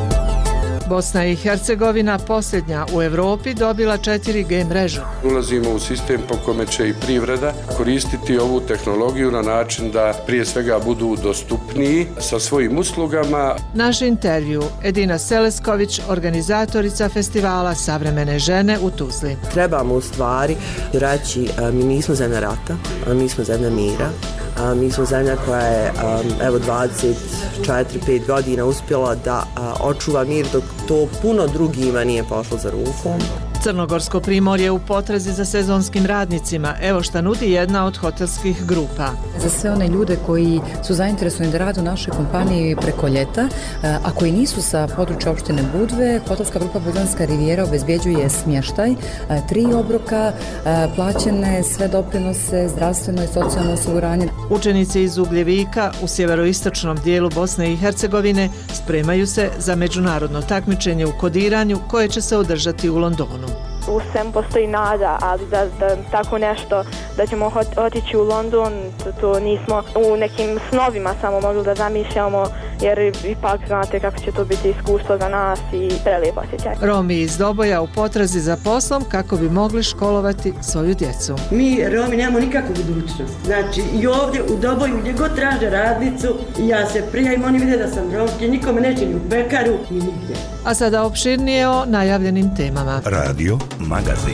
Bosna i Hercegovina posljednja u Evropi dobila četiri G mrežu. Ulazimo u sistem po kome će i privreda koristiti ovu tehnologiju na način da prije svega budu dostupniji sa svojim uslugama. Naš intervju Edina Selesković, organizatorica festivala Savremene žene u Tuzli. Trebamo u stvari reći mi nismo zemlja rata, mi smo zemlja mira. A, mi smo zemlja koja je um, evo dvadeset četiri pet godina uspjela da a, očuva mir dok to puno drugima nije pošlo za rukom. Crnogorsko primorje u potrazi za sezonskim radnicima. Evo šta nudi jedna od hotelskih grupa. Za sve one ljude koji su zainteresovani da rade u našoj kompaniji preko ljeta, a koji nisu sa područja opštine Budve, hotelska grupa Budvanska rivijera obezbjeđuje smještaj, tri obroka, plaćene sve doprinose, zdravstveno i socijalno osiguranje. Učenici iz Ugljevika u sjeveroistočnom dijelu Bosne i Hercegovine spremaju se za međunarodno takmičenje u kodiranju koje će se održati u Londonu. U svemu postoji nada, ali da, da tako nešto, da ćemo otići u London, to, to nismo u nekim snovima samo mogli da zamišljamo, jer ipak znate kako će to biti iskustvo za nas i prelijep osjećaj. Romi iz Doboja u potrazi za poslom kako bi mogli školovati svoju djecu. Mi Romi nemamo nikakvu budućnost. Znači i ovdje u Doboju gdje god traže radnicu, ja se prijavim, oni vide da sam Romski, nikome neće ni u pekaru ni nigdje. A sada opširnije o najavljenim temama. Radio Magazin.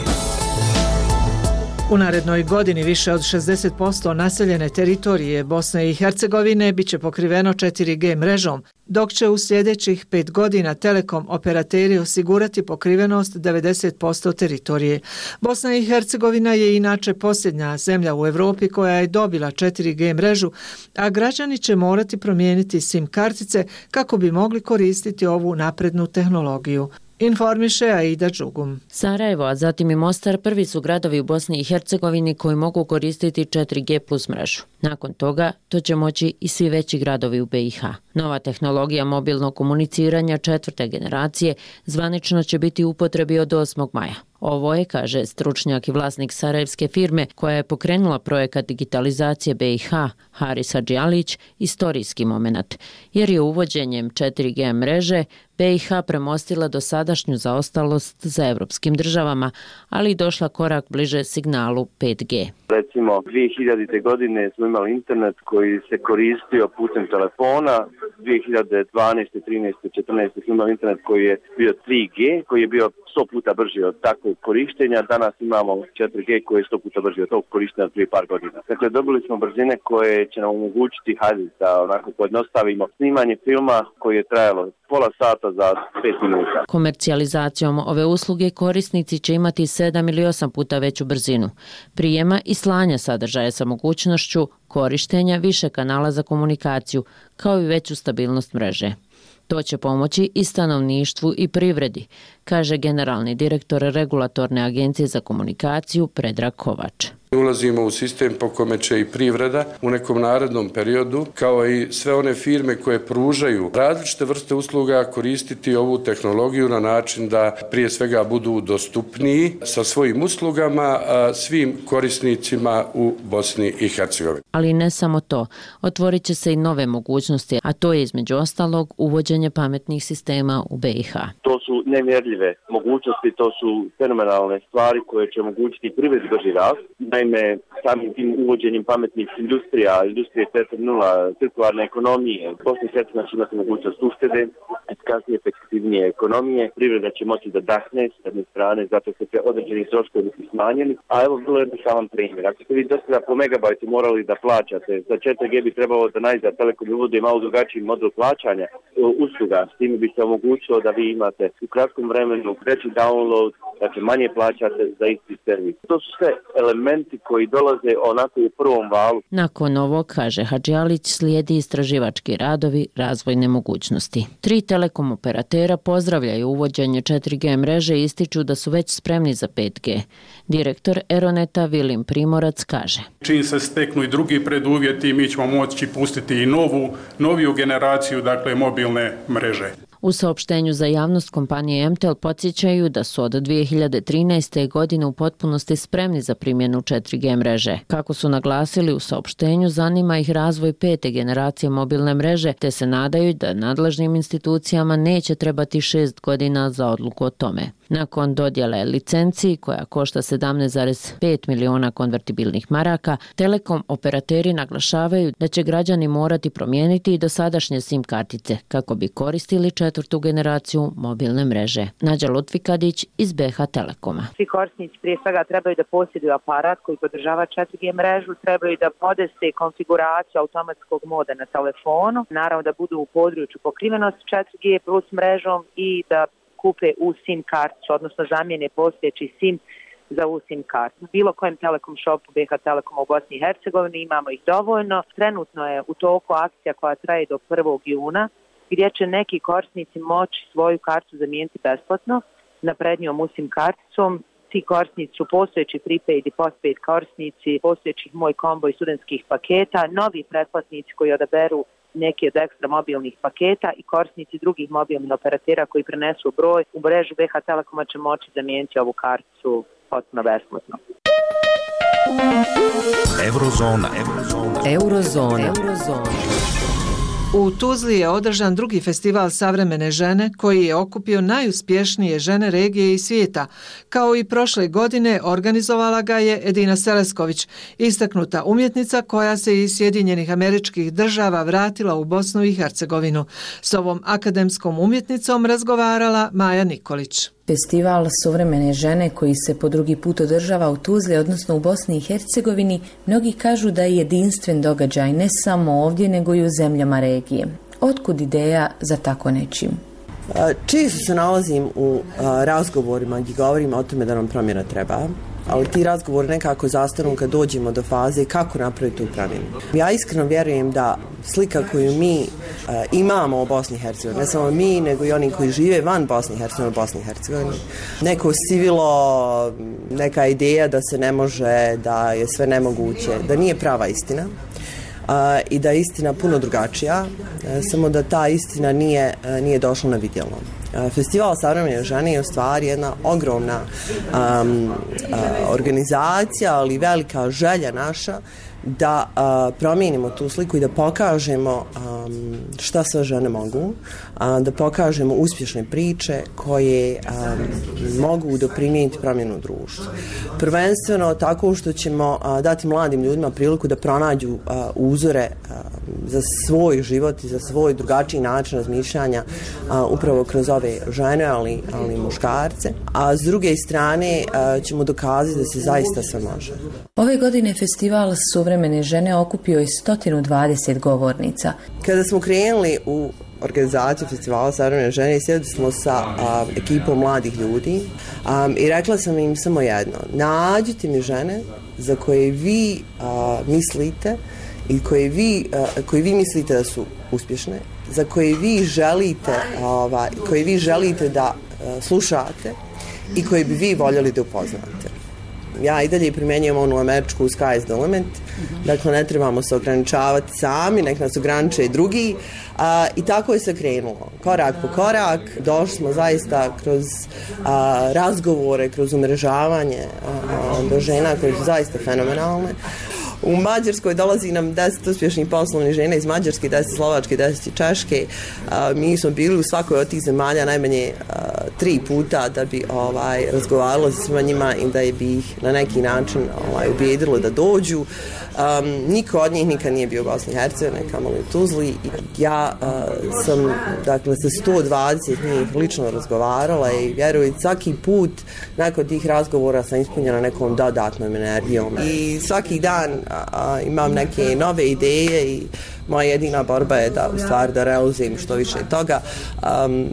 U narednoj godini više od šezdeset posto naseljene teritorije Bosne i Hercegovine biće pokriveno četiri G mrežom, dok će u sljedećih pet godina telekom operateri osigurati pokrivenost devedeset posto teritorije. Bosna i Hercegovina je inače posljednja zemlja u Evropi koja je dobila četiri G mrežu, a građani će morati promijeniti SIM kartice kako bi mogli koristiti ovu naprednu tehnologiju. Informiše Aida Đugum. Sarajevo, a zatim i Mostar prvi su gradovi u Bosni i Hercegovini koji mogu koristiti četiri G plus mrežu. Nakon toga, to će moći i svi veći gradovi u B i H. Nova tehnologija mobilnog komuniciranja četvrte generacije zvanično će biti u upotrebi od osmog maja. Ovo je, kaže stručnjak i vlasnik sarajevske firme koja je pokrenula projekat digitalizacije B i H, Haris Hadžialić, istorijski moment, jer je uvođenjem četiri G mreže B i H premostila dosadašnju zaostalost za evropskim državama, ali i došla korak bliže signalu pet G. Recimo, dvije hiljadite godine smo imali internet koji se koristio putem telefona, dvije hiljade dvanaeste, trinaeste, četrnaeste smo imali internet koji je bio tri G, koji je bio sto puta brži od takvog korištenja. Danas imamo četiri G koji je sto puta brži od tog korištenja prije par godina. Dakle, dobili smo brzine koje će nam omogućiti, hajde da onako pojednostavimo snimanje filma koji je trajalo pola sata za pet minuta. Komercijalizacijom ove usluge korisnici će imati sedam ili osam puta veću brzinu prijema i slanja sadržaja sa mogućnošću korištenja više kanala za komunikaciju, kao i veću stabilnost mreže. To će pomoći i stanovništvu i privredi, kaže generalni direktor Regulatorne agencije za komunikaciju Predrag Kovač. Ulazimo u sistem po kome će i privreda u nekom narednom periodu, kao i sve one firme koje pružaju različite vrste usluga, koristiti ovu tehnologiju na način da prije svega budu dostupniji sa svojim uslugama svim korisnicima u Bosni i Hercegovini. Ali ne samo to, otvorit će se i nove mogućnosti, a to je između ostalog uvođenje pametnih sistema u B i H. To su nemjerljive mogućnosti, to su fenomenalne stvari koje će omogućiti privredi brži rast. Naime, samim tim uvođenjem pametnih industrija, industrije četiri nula, cirkularne ekonomije, Bosna i Hercegovina će imati mogućnost uštede, efikasnije, efektivnije ekonomije, privreda će moći da dahne s jedne strane, zato što će određeni troškovi biti smanjeni, a evo vrlo jednostavan primjer. Ako ste vi do sada po megabajtu morali da plaćate, za četiri G bi trebalo da najzad Telekom uvodi malo drugačiji model plaćanja usluga, s tim bi se omogućilo da vi imate u kratkom vremenu vremenu, veći download, dakle manje plaćate za isti servis. To su sve elementi koji dolaze onako u prvom valu. Nakon ovog, kaže Hadžialić, slijedi istraživački radovi razvojne mogućnosti. Tri telekom operatera pozdravljaju uvođenje četiri G mreže i ističu da su već spremni za pet G. Direktor Eroneta Vilim Primorac kaže: Čim se steknu i drugi preduvjeti, mi ćemo moći pustiti i novu, noviju generaciju, dakle mobilne mreže. U saopštenju za javnost kompanije M T E L podsjećaju da su od dvije hiljade trinaeste. godine u potpunosti spremni za primjenu četiri G mreže. Kako su naglasili u saopštenju, zanima ih razvoj pete generacije mobilne mreže, te se nadaju da nadležnim institucijama neće trebati šest godina za odluku o tome. Nakon dodjele licenciji, koja košta sedamnaest zarez pet miliona konvertibilnih maraka, telekom operateri naglašavaju da će građani morati promijeniti i dosadašnje SIM kartice kako bi koristili četvrtu generaciju mobilne mreže. Nađa Lutvikadić iz B H Telekoma. Svi korisnici prije svega trebaju da posjeduju aparat koji podržava četiri G mrežu, trebaju da podeste konfiguraciju automatskog moda na telefonu, naravno da budu u području pokrivenosti četiri G plus mrežom i da kupe u SIM karticu, odnosno zamijene postojeći SIM za u SIM kartu. U bilo kojem telekom shopu B H Telekoma u Bosni i Hercegovini imamo ih dovoljno. Trenutno je u toku akcija koja traje do prvog juna, gdje će neki korisnici moći svoju kartu zamijeniti besplatno naprednijom u SIM karticom. Ti korisnici su postojeći prepaid i postpaid korisnici postojećih Moj kombo i studentskih paketa, novi pretplatnici koji odaberu neki od ekstra mobilnih paketa i korisnici drugih mobilnih operatera koji prenesu broj u mrežu B H Telekoma će moći zamijeniti ovu karticu potpuno besplatno. Eurozona. Eurozona. Eurozona. Eurozona. U Tuzli je održan drugi festival savremene žene koji je okupio najuspješnije žene regije i svijeta. Kao i prošle godine organizovala ga je Edina Selesković, istaknuta umjetnica koja se iz Sjedinjenih Američkih Država vratila u Bosnu i Hercegovinu. S ovom akademskom umjetnicom razgovarala Maja Nikolić. Festival suvremene žene koji se po drugi put održava u Tuzli, odnosno u Bosni i Hercegovini, mnogi kažu da je jedinstven događaj ne samo ovdje nego i u zemljama regije. Otkud ideja za tako nečim? Često se nalazim u razgovorima gdje govorimo o tome da nam promjena treba, ali ti razgovori nekako zastanu kad dođemo do faze kako napraviti tu promjenu. Ja iskreno vjerujem da slika koju mi uh, imamo u Bosni i Hercegovini, ne samo mi, nego i oni koji žive van Bosni i Hercegovine u Bosni i Hercegovini, neko sivilo, neka ideja da se ne može, da je sve nemoguće, da nije prava istina. Uh, i da je istina puno drugačija, uh, samo da ta istina nije, uh, nije došla na vidjelo. Uh, Festival savremene žene je u stvari jedna ogromna um, uh, organizacija, ali velika želja naša da uh, promijenimo tu sliku i da pokažemo um, šta sve žene mogu, uh, da pokažemo uspješne priče koje um, mogu doprinijeti promjenu društva. Prvenstveno tako što ćemo uh, dati mladim ljudima priliku da pronađu uh, uzore uh, za svoj život i za svoj drugačiji način razmišljanja uh, upravo kroz ove žene, ali, ali muškarce. A s druge strane uh, ćemo dokazati da se zaista sve može. Ove godine festival suvremene žene okupio je sto dvadeset govornica. Kada smo krenuli u organizaciju festivala savremene žene, sjedili smo sa a, ekipom mladih ljudi a, i rekla sam im samo jedno: nađite mi žene za koje vi a, mislite i koje vi, a, koje vi mislite da su uspješne, za koje vi želite, a, koje vi želite da a, slušate i koje bi vi voljeli da upoznate. Ja i dalje primjenjujem onu američku sky is the limit, dakle ne trebamo se ograničavati sami, nek nas ograniče i drugi, a, i tako je se krenulo, korak po korak. Došli smo zaista kroz a, razgovore, kroz umrežavanje a, do žena koje su zaista fenomenalne. U Mađarskoj dolazi nam deset uspješnih poslovnih žena iz Mađarske, deset Slovačke, deset Češke. A, mi smo bili u svakoj od tih zemalja najmanje a, tri puta da bi ovaj, razgovaralo sa svima njima i da je bi ih na neki način ovaj, ubijedilo da dođu. Um, niko od njih nikad nije bio u Bosni i Hercegovini, kamoli u Tuzli. Ja uh, sam, dakle, sa sto dvadeset njih lično razgovarala i vjerujem, svaki put nakon tih razgovora sam ispunjena nekom dodatnom energijom. I svaki dan uh, imam neke nove ideje i moja jedina borba je da, u stvari, da realizujem što više toga. Um,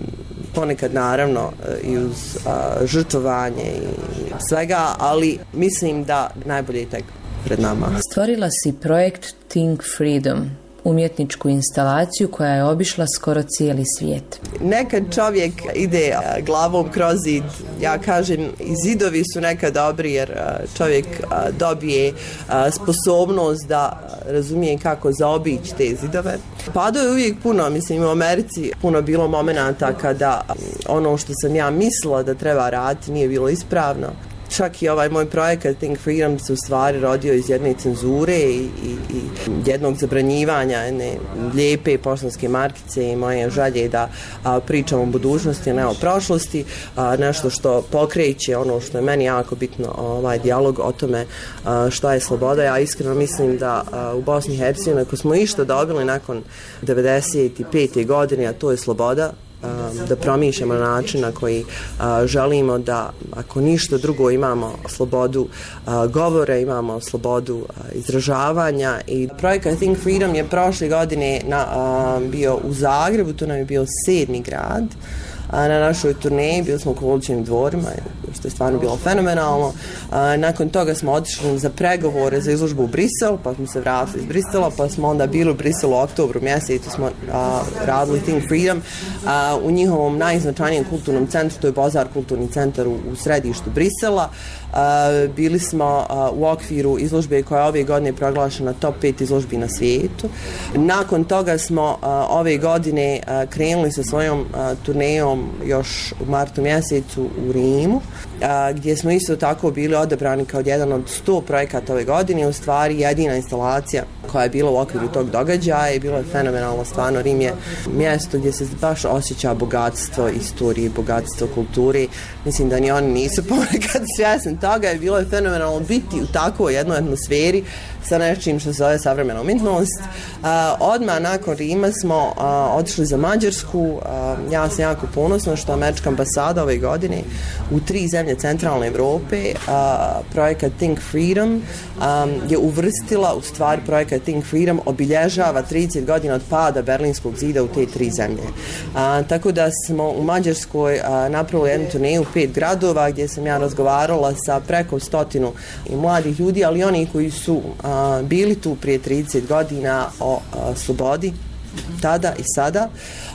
ponekad naravno i uz a, žrtvovanje i svega, ali mislim da najbolje je tek pred nama. Stvorila si projekt Think Freedom, umjetničku instalaciju koja je obišla skoro cijeli svijet. Nekad čovjek ide glavom kroz zid. Ja kažem, i zidovi su nekad dobri jer čovjek dobije sposobnost da razumije kako zaobići te zidove. Pado je uvijek puno, mislim u Americi puno bilo momenata kada ono što sam ja mislila da treba raditi nije bilo ispravno. Čak i ovaj moj projekat Think Freedom se u stvari rodio iz jedne cenzure i, i, i jednog zabranjivanja jedne lijepe poštanske markice i moje želje da a, pričam o budućnosti, a ne o prošlosti, a, nešto što pokreće ono što je meni jako bitno, ovaj dijalog o tome a, šta je sloboda. Ja iskreno mislim da a, u Bosni i Hercegovini ako smo išta dobili nakon devedeset pete godine, a to je sloboda, da promišljamo način na koji a, želimo da ako ništa drugo imamo slobodu a, govora, imamo slobodu a, izražavanja i projekat Think Freedom je prošle godine na, a, bio u Zagrebu, to nam je bio sedmi grad. A na našoj turneji bili smo u Kolučevim dvorima, što je stvarno bilo fenomenalno. A, nakon toga smo otišli za pregovore za izložbu u Brisel, pa smo se vratili iz Brisela, pa smo onda bili u Briselu u oktobru mjesecu, smo a, radili Think Freedom a, u njihovom najznačajnijem kulturnom centru, to je Bozar kulturni centar u, u središtu Brisela. Uh, bili smo uh, u okviru izložbe koja je ove godine proglašena top pet izložbi na svijetu. Nakon toga smo uh, ove godine uh, krenuli sa svojom uh, turnejom još u martu mjesecu u Rimu, uh, gdje smo isto tako bili odabrani kao jedan od sto projekata ove godine, u stvari jedina instalacija koja je bila u okviru tog događaja i bilo je fenomenalno, stvarno Rim je mjesto gdje se baš osjeća bogatstvo istorije, bogatstvo kulture. Mislim da ni oni nisu ponekad svjesni toga je bilo je fenomenalno biti u takvoj jednoj atmosferi sa nečim što se zove savremena umjetnost. Uh, odmah nakon Rima smo uh, otišli za Mađarsku. Uh, ja sam jako ponosna što Američka ambasada ove godine u tri zemlje centralne Evrope uh, projekat Think Freedom um, je uvrstila, u stvari projekat Think Freedom obilježava trideset godina od pada Berlinskog zida u te tri zemlje. Uh, tako da smo u Mađarskoj uh, napravili jednu turneju u pet gradova gdje sam ja razgovarala sa preko stotinu i mladih ljudi, ali oni koji su uh, bili tu prije trideset godina o uh, slobodi tada i sada.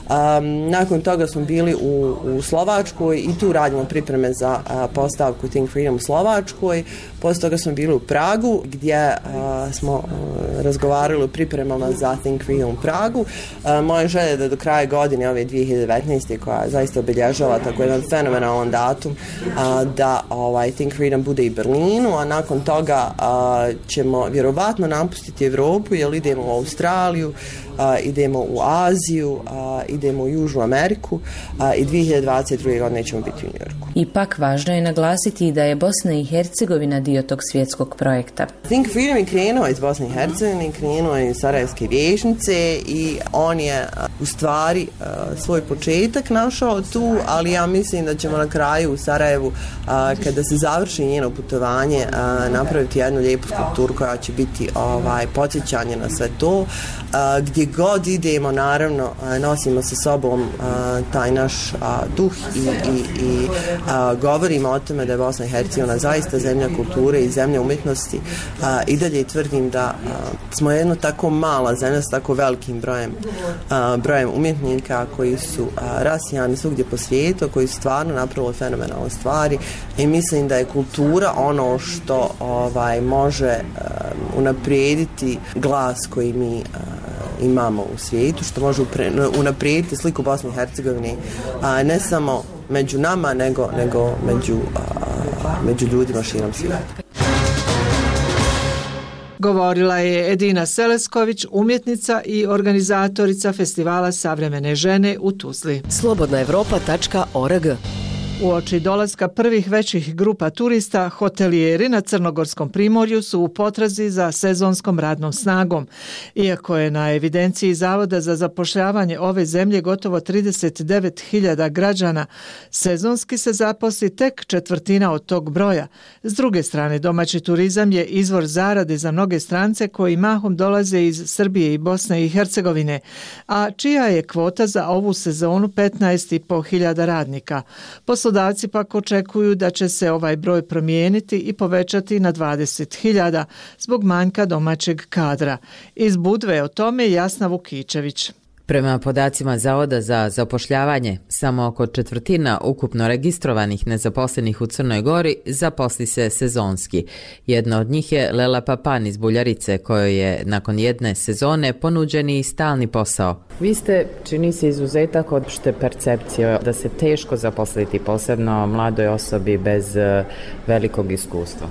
Um, nakon toga smo bili u, u Slovačkoj i tu radimo pripreme za uh, postavku Think Freedom u Slovačkoj. Poslije toga smo bili u Pragu gdje uh, smo uh, razgovarali o pripremama za Think Freedom u Pragu. Uh, moja želja je da do kraja godine ove dvije hiljade devetnaeste koja zaista obilježava tako jedan fenomenalan datum uh, da ovaj, Think Freedom bude i Berlinu, a nakon toga uh, ćemo vjerovatno napustiti Evropu jer idemo u Australiju, uh, idemo u Aziju, uh, idemo u Južnu Ameriku uh, i dvije hiljade dvadeset druge godine ćemo biti u Njujorku. Ipak važno je naglasiti da je Bosna i Hercegovina dio tog svjetskog projekta. Think Freedom je krenuo iz Bosne i Hercegovine, krenuo je iz Sarajevske vijećnice i on je u stvari uh, svoj početak našao tu, ali ja mislim da ćemo na kraju u Sarajevu, uh, kada se završi njeno putovanje, uh, napraviti jednu lijepu skulpturu koja će biti ovaj, podsjećanje na sve to. Uh, gdje god idemo, naravno, uh, nosimo sa sobom uh, taj naš uh, duh i, i, i uh, govorimo o tome da je Bosna i Hercegovina zaista zemlja kulture i zemlja umjetnosti. Uh, I dalje tvrdim da uh, smo jedno tako mala zemlja s tako velikim brojem, uh, brojem umjetnika koji su uh, rasijani svugdje po svijetu, koji su stvarno napravili fenomenalne stvari i mislim da je kultura ono što ovaj, može uh, unaprijediti glas koji mi uh, imamo u svijetu, što može unaprijediti sliku Bosne i Hercegovine, a ne samo među nama, nego, nego među, a, među ljudima širom svijeta. Govorila je Edina Selesković, umjetnica i organizatorica festivala Savremene žene u Tuzli. slobodna evropa tačka org Uoči dolaska prvih većih grupa turista, hotelijeri na Crnogorskom primorju su u potrazi za sezonskom radnom snagom. Iako je na evidenciji Zavoda za zapošljavanje ove zemlje gotovo trideset devet hiljada građana, sezonski se zaposli tek četvrtina od tog broja. S druge strane, domaći turizam je izvor zarade za mnoge strance koji mahom dolaze iz Srbije i Bosne i Hercegovine, a čija je kvota za ovu sezonu petnaest i po hiljada radnika. Poslodavci pak očekuju da će se ovaj broj promijeniti i povećati na dvadeset hiljada zbog manjka domaćeg kadra. Iz Budve o tome Jasna Vukičević. Prema podacima Zavoda za zapošljavanje, samo oko četvrtina ukupno registrovanih nezaposlenih u Crnoj Gori zaposli se sezonski. Jedna od njih je Lela Papan iz Buljarice, kojoj je nakon jedne sezone ponuđeni stalni posao. Vi ste, čini se, izuzetak od opšte percepcije da se teško zaposliti, posebno mladoj osobi bez velikog iskustva.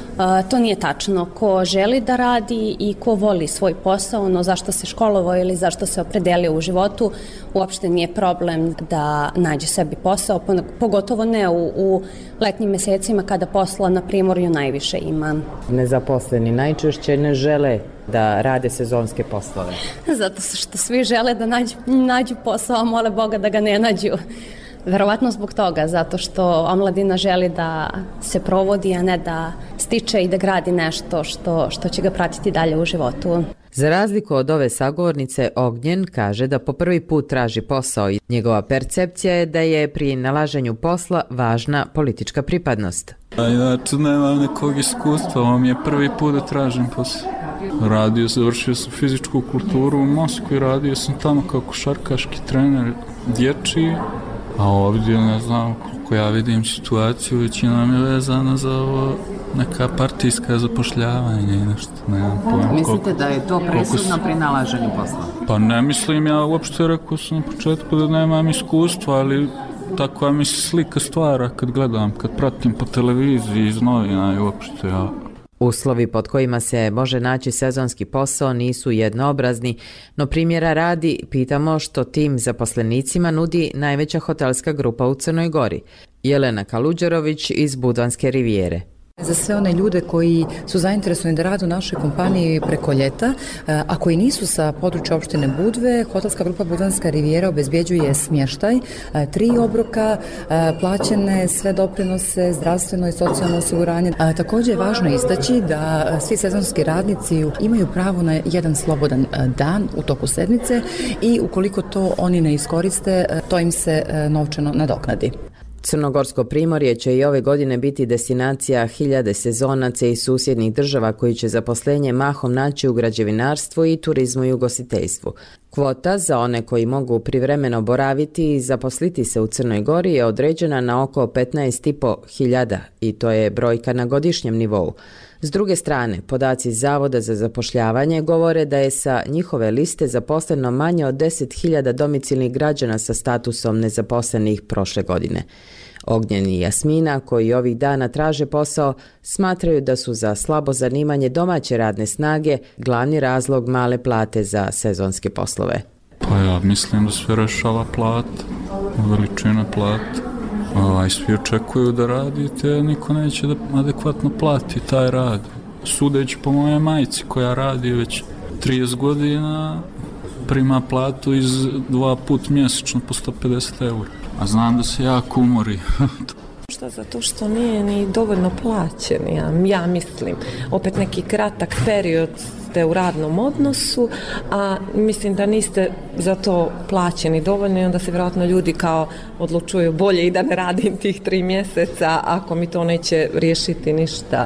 To nije tačno. Ko želi da radi i ko voli svoj posao, ono zašto se školovao ili zašto se opredelio u životu, uopšte nije problem da nađe sebi posao, pogotovo ne u, u letnjim mesecima kada posla na primorju najviše ima. Nezaposleni najčešće ne žele da rade sezonske poslove. Zato što svi žele da nađu, nađu posao, a mole Boga da ga ne nađu. Verovatno zbog toga, zato što omladina želi da se provodi, a ne da stiče i da gradi nešto što, što će ga pratiti dalje u životu. Za razliku od ove sagovornice, Ognjen kaže da po prvi put traži posao i njegova percepcija je da je pri nalaženju posla važna politička pripadnost. Inače nemam nekog iskustva, ovo mi je prvi put da tražim posao. Radio, završio sam fizičku kulturu u Moskvi, radio sam tamo kao košarkaški trener dječji. A ovdje ne znam koliko ja vidim situaciju, većina nam je vezana za ovo neka partijska zapošljavanja i nešto. Ne, pojma, mislite koliko, da je to presudno pri nalaženju posla? Pa ne mislim, ja uopšte rekao sam na početku da nemam iskustva, ali takva mi se slika stvara kad gledam, kad pratim po televiziji iz novina i uopšte ja. Uslovi pod kojima se može naći sezonski posao nisu jednoobrazni, no primjera radi pitamo što tim zaposlenicima nudi najveća hotelska grupa u Crnoj Gori. Jelena Kaluđerović iz Budvanske rivijere. Za sve one ljude koji su zainteresovani da rade u našoj kompaniji preko ljeta, a koji nisu sa područja opštine Budve, hotelska grupa Budvanska rivijera obezbjeđuje smještaj, tri obroka, plaćene sve doprinose, zdravstveno i socijalno osiguranje. Također je važno istaći da svi sezonski radnici imaju pravo na jedan slobodan dan u toku sedmice i ukoliko to oni ne iskoriste, to im se novčano nadoknadi. Crnogorsko primorje će i ove godine biti destinacija hiljade sezonaca iz susjednih država koji će zaposlenje mahom naći u građevinarstvu i turizmu i ugostiteljstvu. Kvota za one koji mogu privremeno boraviti i zaposliti se u Crnoj Gori je određena na oko petnaest i po hiljada i to je brojka na godišnjem nivou. S druge strane, podaci Zavoda za zapošljavanje govore da je sa njihove liste zaposleno manje od deset hiljada domicilnih građana sa statusom nezaposlenih prošle godine. Ognjen i Jasmina, koji ovih dana traže posao, smatraju da su za slabo zanimanje domaće radne snage glavni razlog male plate za sezonske poslove. Pa ja mislim da sve rešava plata, veličina plata. Ovaj, svi očekuju da radite, niko neće da adekvatno plati taj rad. Sudeći po moje majci koja radi već trideset godina, prima platu iz dva put mjesečno po sto pedeset eura. A znam da se jako umori. Šta, zato što nije ni dovoljno plaćen, ja, ja mislim. Opet neki kratak period ste u radnom odnosu, a mislim da niste za to plaćeni dovoljno i onda se vjerojatno ljudi kao odlučuju bolje i da ne radim tih tri mjeseca ako mi to neće riješiti ništa,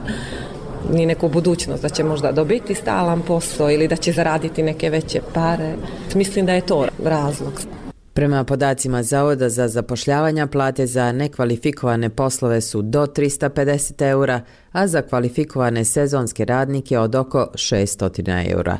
ni neku budućnost da će možda dobiti stalan posao ili da će zaraditi neke veće pare. Mislim da je to razlog. Prema podacima Zavoda za zapošljavanja, plate za nekvalifikovane poslove su do tristo pedeset eura, a za kvalifikovane sezonske radnike od oko šesto eura.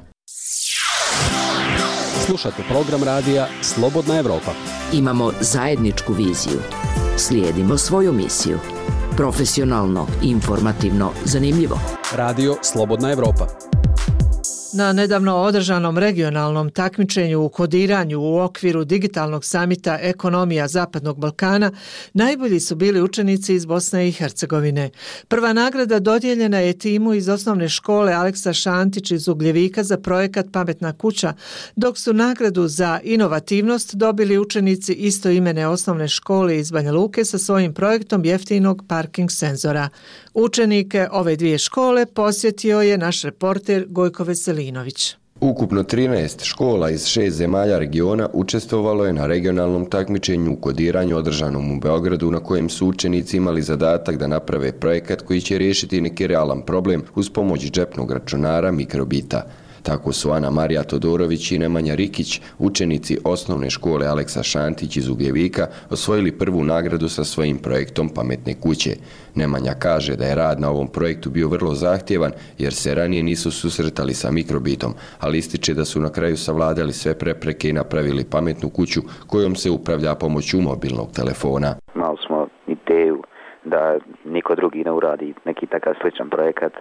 Slušate program radija Slobodna Evropa. Imamo zajedničku viziju. Slijedimo svoju misiju. Profesionalno, informativno, zanimljivo. Radio Slobodna Evropa. Na nedavno održanom regionalnom takmičenju u kodiranju u okviru digitalnog samita Ekonomija Zapadnog Balkana najbolji su bili učenici iz Bosne i Hercegovine. Prva nagrada dodijeljena je timu iz osnovne škole Aleksa Šantić iz Ugljevika za projekat Pametna kuća, dok su nagradu za inovativnost dobili učenici istoimene osnovne škole iz Banja Luke sa svojim projektom jeftinog parking senzora. Učenike ove dvije škole posjetio je naš reporter Gojko Veselinović. Ukupno trinaest škola iz šest zemalja regiona učestvovalo je na regionalnom takmičenju u kodiranju održanom u Beogradu, na kojem su učenici imali zadatak da naprave projekat koji će riješiti neki realan problem uz pomoć džepnog računara mikrobita. Tako su Ana Marija Todorović i Nemanja Rikić, učenici osnovne škole Aleksa Šantić iz Ugljevika, osvojili prvu nagradu sa svojim projektom Pametne kuće. Nemanja kaže da je rad na ovom projektu bio vrlo zahtjevan jer se ranije nisu susretali sa mikrobitom, ali ističe da su na kraju savladali sve prepreke i napravili pametnu kuću kojom se upravlja pomoću mobilnog telefona. Imali smo ideju da niko drugi ne uradi neki takav sličan projekat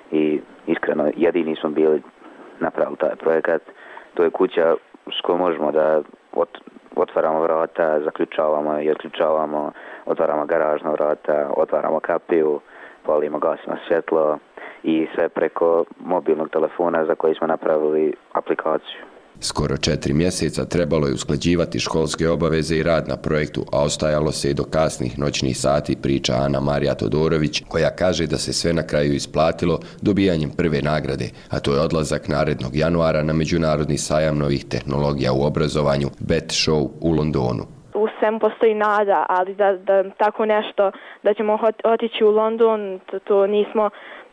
i iskreno jedini smo bili napravili taj projekat. To je kuća s kojom možemo da otvaramo vrata, zaključavamo i otključavamo, otvaramo garažna vrata, otvaramo kapiju, palimo gasimo svjetlo i sve preko mobilnog telefona za koji smo napravili aplikaciju. Skoro četiri mjeseca trebalo je usklađivati školske obaveze i rad na projektu, a ostajalo se i do kasnih noćnih sati, priča Ana Marija Todorović, koja kaže da se sve na kraju isplatilo dobijanjem prve nagrade, a to je odlazak narednog januara na Međunarodni sajam novih tehnologija u obrazovanju B E T Show u Londonu. U svemu postoji nada, ali da, da tako nešto, da ćemo otići u London, to, to nismo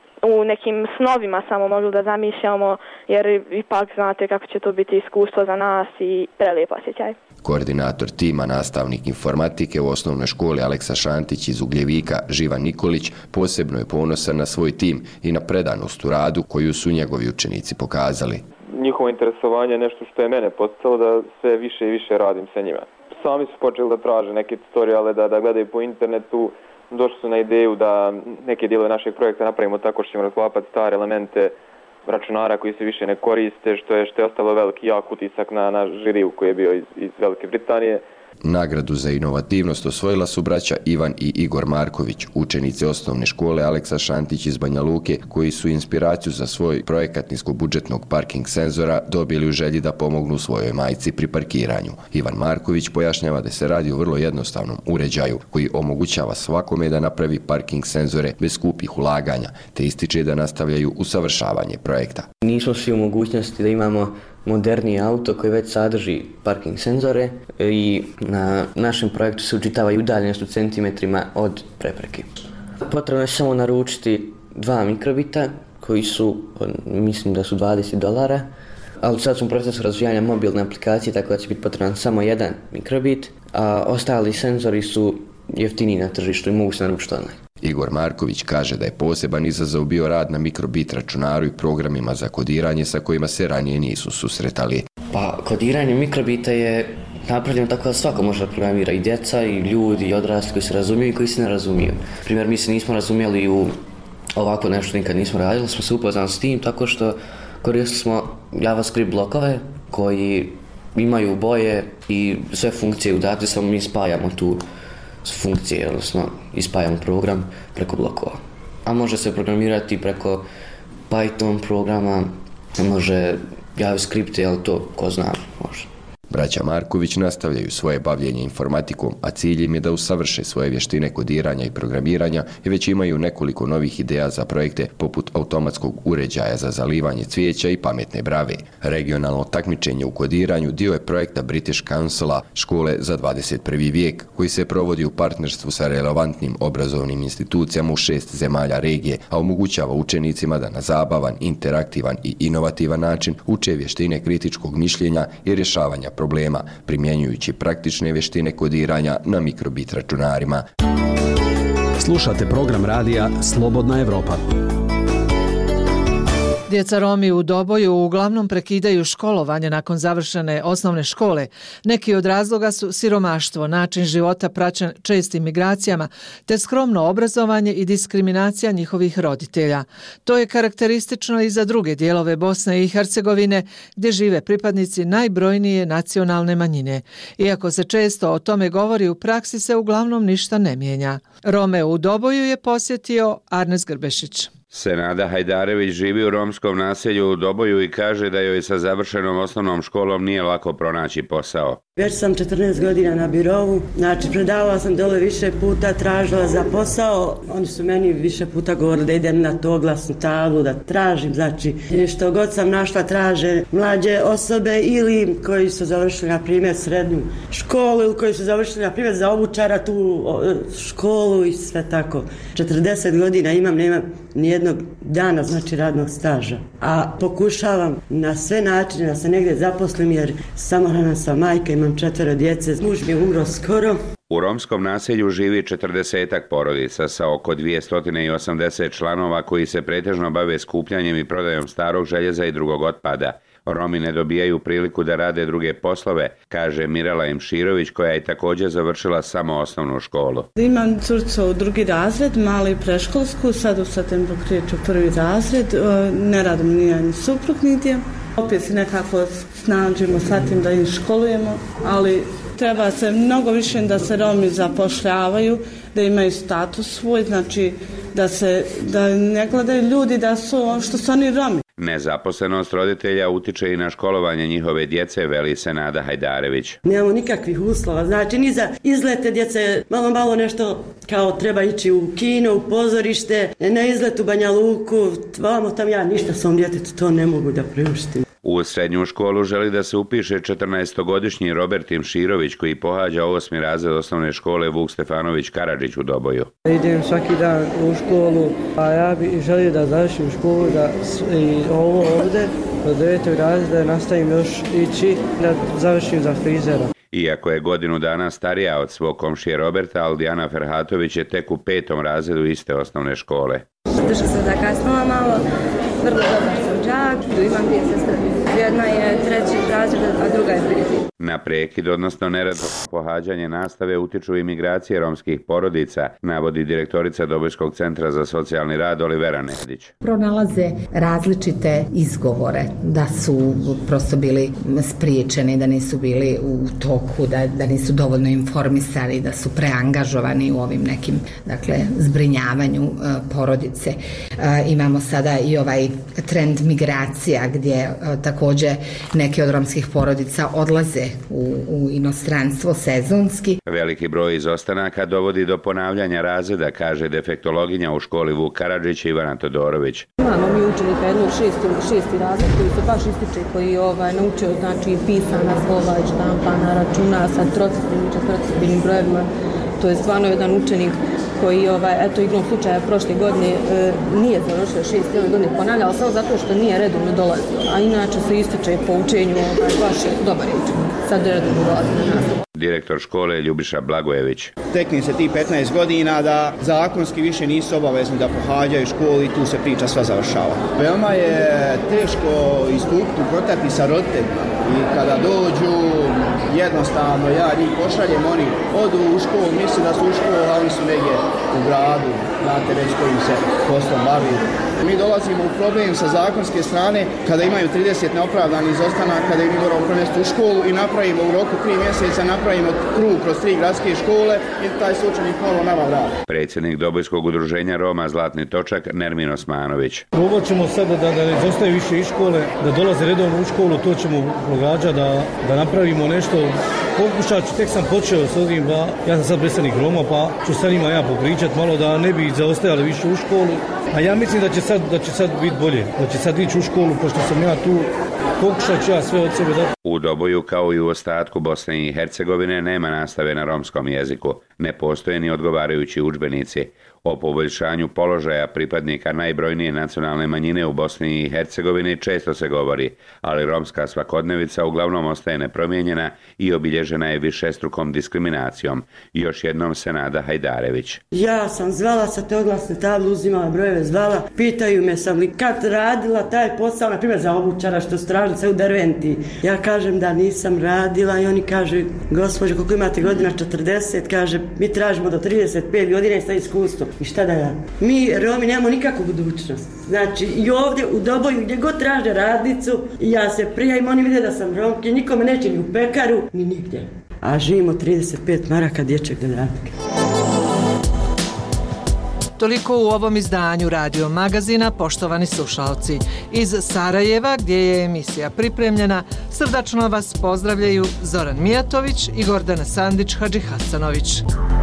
u nekim snovima samo mogli da zamišljamo, jer ipak znate kako će to biti iskustvo za nas i prelijep osjećaj. Koordinator tima, nastavnik informatike u osnovnoj školi Aleksa Šantić iz Ugljevika, Živan Nikolić, posebno je ponosan na svoj tim i na predanost u radu koju su njegovi učenici pokazali. Njihovo interesovanje je nešto što je mene podsjetilo da sve više i više radim sa njima. Sami su počeli da traže neke tutoriale, da, da gledaju po internetu. Došli su na ideju da neke dijelove našeg projekta napravimo tako što ćemo razklapati stare elemente računara koji se više ne koriste, što je, što je ostalo veliki jak utisak na, na žiriju koji je bio iz, iz Velike Britanije. Nagradu za inovativnost osvojila su braća Ivan i Igor Marković, učenici osnovne škole Aleksa Šantić iz Banja Luke, koji su inspiraciju za svoj projekat niskobudžetnog parking senzora dobili u želji da pomognu svojoj majci pri parkiranju. Ivan Marković pojašnjava da se radi o vrlo jednostavnom uređaju koji omogućava svakome da napravi parking senzore bez skupih ulaganja, te ističe da nastavljaju usavršavanje projekta. Nismo svi u mogućnosti da imamo moderniji auto koji već sadrži parking senzore i na našem projektu se učitava i udaljenost u centimetrima od prepreke. Potrebno je samo naručiti dva mikrobita koji su, mislim da su dvadeset dolara, ali sad smo u procesu razvijanja mobilne aplikacije, tako da će biti potreban samo jedan mikrobit, a ostali senzori su jeftiniji na tržištu i mogu se naručiti online. Igor Marković kaže da je poseban izazov bio rad na mikrobit računaru i programima za kodiranje sa kojima se ranije nisu susretali. Pa kodiranje mikrobita je napravljeno tako da svako može da programira, i djeca, i ljudi, i odrasli koji se razumiju i koji se ne razumiju. Primjer, mi se nismo razumjeli u ovako nešto, nikad nismo radili, smo se upoznali s tim tako što koristili smo JavaScript blokove koji imaju boje i sve funkcije udate, samo mi spajamo tu funkcije, odnosno ispajamo program preko blokova. A može se programirati preko Python programa, može JavaScript, ali to ko zna, može. Braća Marković nastavljaju svoje bavljenje informatikom, a cilj im je da usavrše svoje vještine kodiranja i programiranja i već imaju nekoliko novih ideja za projekte poput automatskog uređaja za zalivanje cvijeća i pametne brave. Regionalno takmičenje u kodiranju dio je projekta British Councila škole za dvadeset prvi vijek, koji se provodi u partnerstvu sa relevantnim obrazovnim institucijama u šest zemalja regije, a omogućava učenicima da na zabavan, interaktivan i inovativan način uče vještine kritičkog mišljenja i rješavanja problema, primjenjujući praktične vještine kodiranja na mikrobit računarima. Slušate program radija Slobodna Evropa. Djeca Romi u Doboju uglavnom prekidaju školovanje nakon završene osnovne škole. Neki od razloga su siromaštvo, način života praćen čestim migracijama, te skromno obrazovanje i diskriminacija njihovih roditelja. To je karakteristično i za druge dijelove Bosne i Hercegovine, gdje žive pripadnici najbrojnije nacionalne manjine. Iako se često o tome govori, u praksi se uglavnom ništa ne mijenja. Rome u Doboju je posjetio Arnes Grbešić. Senada Hajdarević živi u romskom naselju u Doboju i kaže da joj sa završenom osnovnom školom nije lako pronaći posao. Već sam četrnaest godina na birovu, znači predavala sam dole više puta, tražila za posao. Oni su meni više puta govorili da idem na to oglasnu tablu, da tražim, znači što god sam našla traže mlađe osobe ili koji su završili na primjer srednju školu ili koji su završili na primjer za obučara tu školu i sve tako. četrdeset godina imam, nemam nijednog dana znači radnog staža, a pokušavam na sve načine da se negdje zaposlim jer samohrana sam majka, imam četvero djece, muž mi je umro skoro. U romskom naselju živi četrdesetak porodica sa oko dvjesto osamdeset članova koji se pretežno bave skupljanjem i prodajom starog željeza i drugog otpada. Romi ne dobijaju priliku da rade druge poslove, kaže Mirela Imširović koja je također završila samo osnovnu školu. Imam curcu u drugi razred, mali preškolsku, sad u septembru kreću prvi razred, ne radim ni ja ni suprug nigdje. Opet se nekako snađimo sa tim da ih školujemo, ali treba se mnogo više da se Romi zapošljavaju, da imaju status svoj, znači da se da ne gledaju ljudi da su što su oni Romi. Nezaposlenost roditelja utiče i na školovanje njihove djece, veli Senada Hajdarević. Nemamo nikakvih uslova, znači ni za izlete djece, malo malo nešto kao treba ići u kino, u pozorište, na izlet u Banja Luku, vamo tam ja ništa svom djetetu to ne mogu da priuštim. U srednju školu želi da se upiše četrnaestogodišnji Robert Imširović koji pohađa osmi razred osnovne škole Vuk Stefanović Karadžić u Doboju. Idem svaki dan u školu, a ja bih želio da završim školu da i ovo ovdje do devetog razreda nastavim još ići da završim za frizera. Iako je godinu dana starija od svog komšije Roberta, Aldijana Ferhatović je tek u petom razredu iste osnovne škole. Drža se da kasnila malo, vrlo dobar sam đak, tu imam dvije sestre. Jedna je treći razred, a druga je peti. Na prekid, odnosno neredno pohađanje nastave utiču i migracije romskih porodica, navodi direktorica Dobojskog centra za socijalni rad Olivera Nedić. Pronalaze različite izgovore da su prosto bili spriječeni, da nisu bili u toku, da, da nisu dovoljno informisani, da su preangažovani u ovim nekim, dakle, zbrinjavanju uh, porodice. Uh, imamo sada i ovaj trend migracija gdje uh, također neke od romskih porodica odlaze U, u inostranstvo sezonski. Veliki broj izostanaka dovodi do ponavljanja razreda, kaže defektologinja u školi Vuk Karadžić Ivana Todorović. Imamo mi učenika jednog šesti, šesti razred koji se baš ističe, koji ovaj, naučio znači pisana slova i štampana računa sa trocifrenim i četvrcifrenim brojevima. To je stvarno jedan učenik koji, ovaj, eto, igrom slučaja prošle godine e, nije završio šest i godine ponavljao samo zato što nije redovno dolazio, a inače se ističe po učenju ovaj, baš je dobar učenik. Sad redovno dolazi na nastavu. Direktor škole Ljubiša Blagojević. Tekni se ti petnaest godina da zakonski više nisu obavezni da pohađaju školu i tu se priča sva završava. Veoma je teško istupiti u kontakti sa roditeljima i kada dođu jednostavno ja njih pošaljem, oni odu u školu, misle da su u školu, a oni su negdje u gradu, znate već kojim se poslom bavi. Mi dolazimo u problem sa zakonske strane kada imaju trideset neopravdanih izostanaka, kada im moramo prenesti u školu i napravimo u roku tri mjeseca, napravimo krug kroz tri gradske škole i taj se učenik malo nama vrati. Predsjednik Dobojskog udruženja Roma Zlatni Točak Nermin Osmanović. Ovo ćemo sad da, da ne izostaju više iz škole, da dolaze redovno u školu, to ćemo pogađati da, da napravimo nešto. Pokušat ću, tek sam počeo s ovim, da ja sam sad predstavnik Roma, pa ću sa njima ja popričati malo da ne bi zaostajali više u školu. A ja mislim da će sad, da će sad biti bolje, da će sad ići u školu, pošto sam ja tu pokušat ću ja sve od sebe dati. U Doboju kao i u ostatku Bosne i Hercegovine nema nastave na romskom jeziku. Ne postoje ni odgovarajući udžbenici. O poboljšanju položaja pripadnika najbrojnije nacionalne manjine u Bosni i Hercegovini često se govori, ali romska svakodnevica uglavnom ostaje nepromijenjena i obilježena je višestrukom diskriminacijom. Još jednom se Nada Hajdarević. Ja sam zvala sa te oglasne table, uzimala brojeve, zvala, pitaju me sam li kad radila taj posao, na primjer za obućara što stražnica u Derventi. Ja kažem da nisam radila i oni kaže, gospođo, koliko imate godina? četrdeset, kaže, mi tražimo do trideset pet godina i sa iskustvom. I šta da ja? Mi Romi nemamo nikakvu budućnost. Znači i ovdje u Doboju gdje god traže radnicu, ja se prijavim, oni vide da sam Romke, nikome neće ni u pekaru, ni nigdje. A živimo trideset pet maraka dječjeg dodatka. Toliko u ovom izdanju Radio Magazina, poštovani slušalci. Iz Sarajeva, gdje je emisija pripremljena, srdačno vas pozdravljaju Zoran Mijatović i Gordana Sandić Hadžihasanović.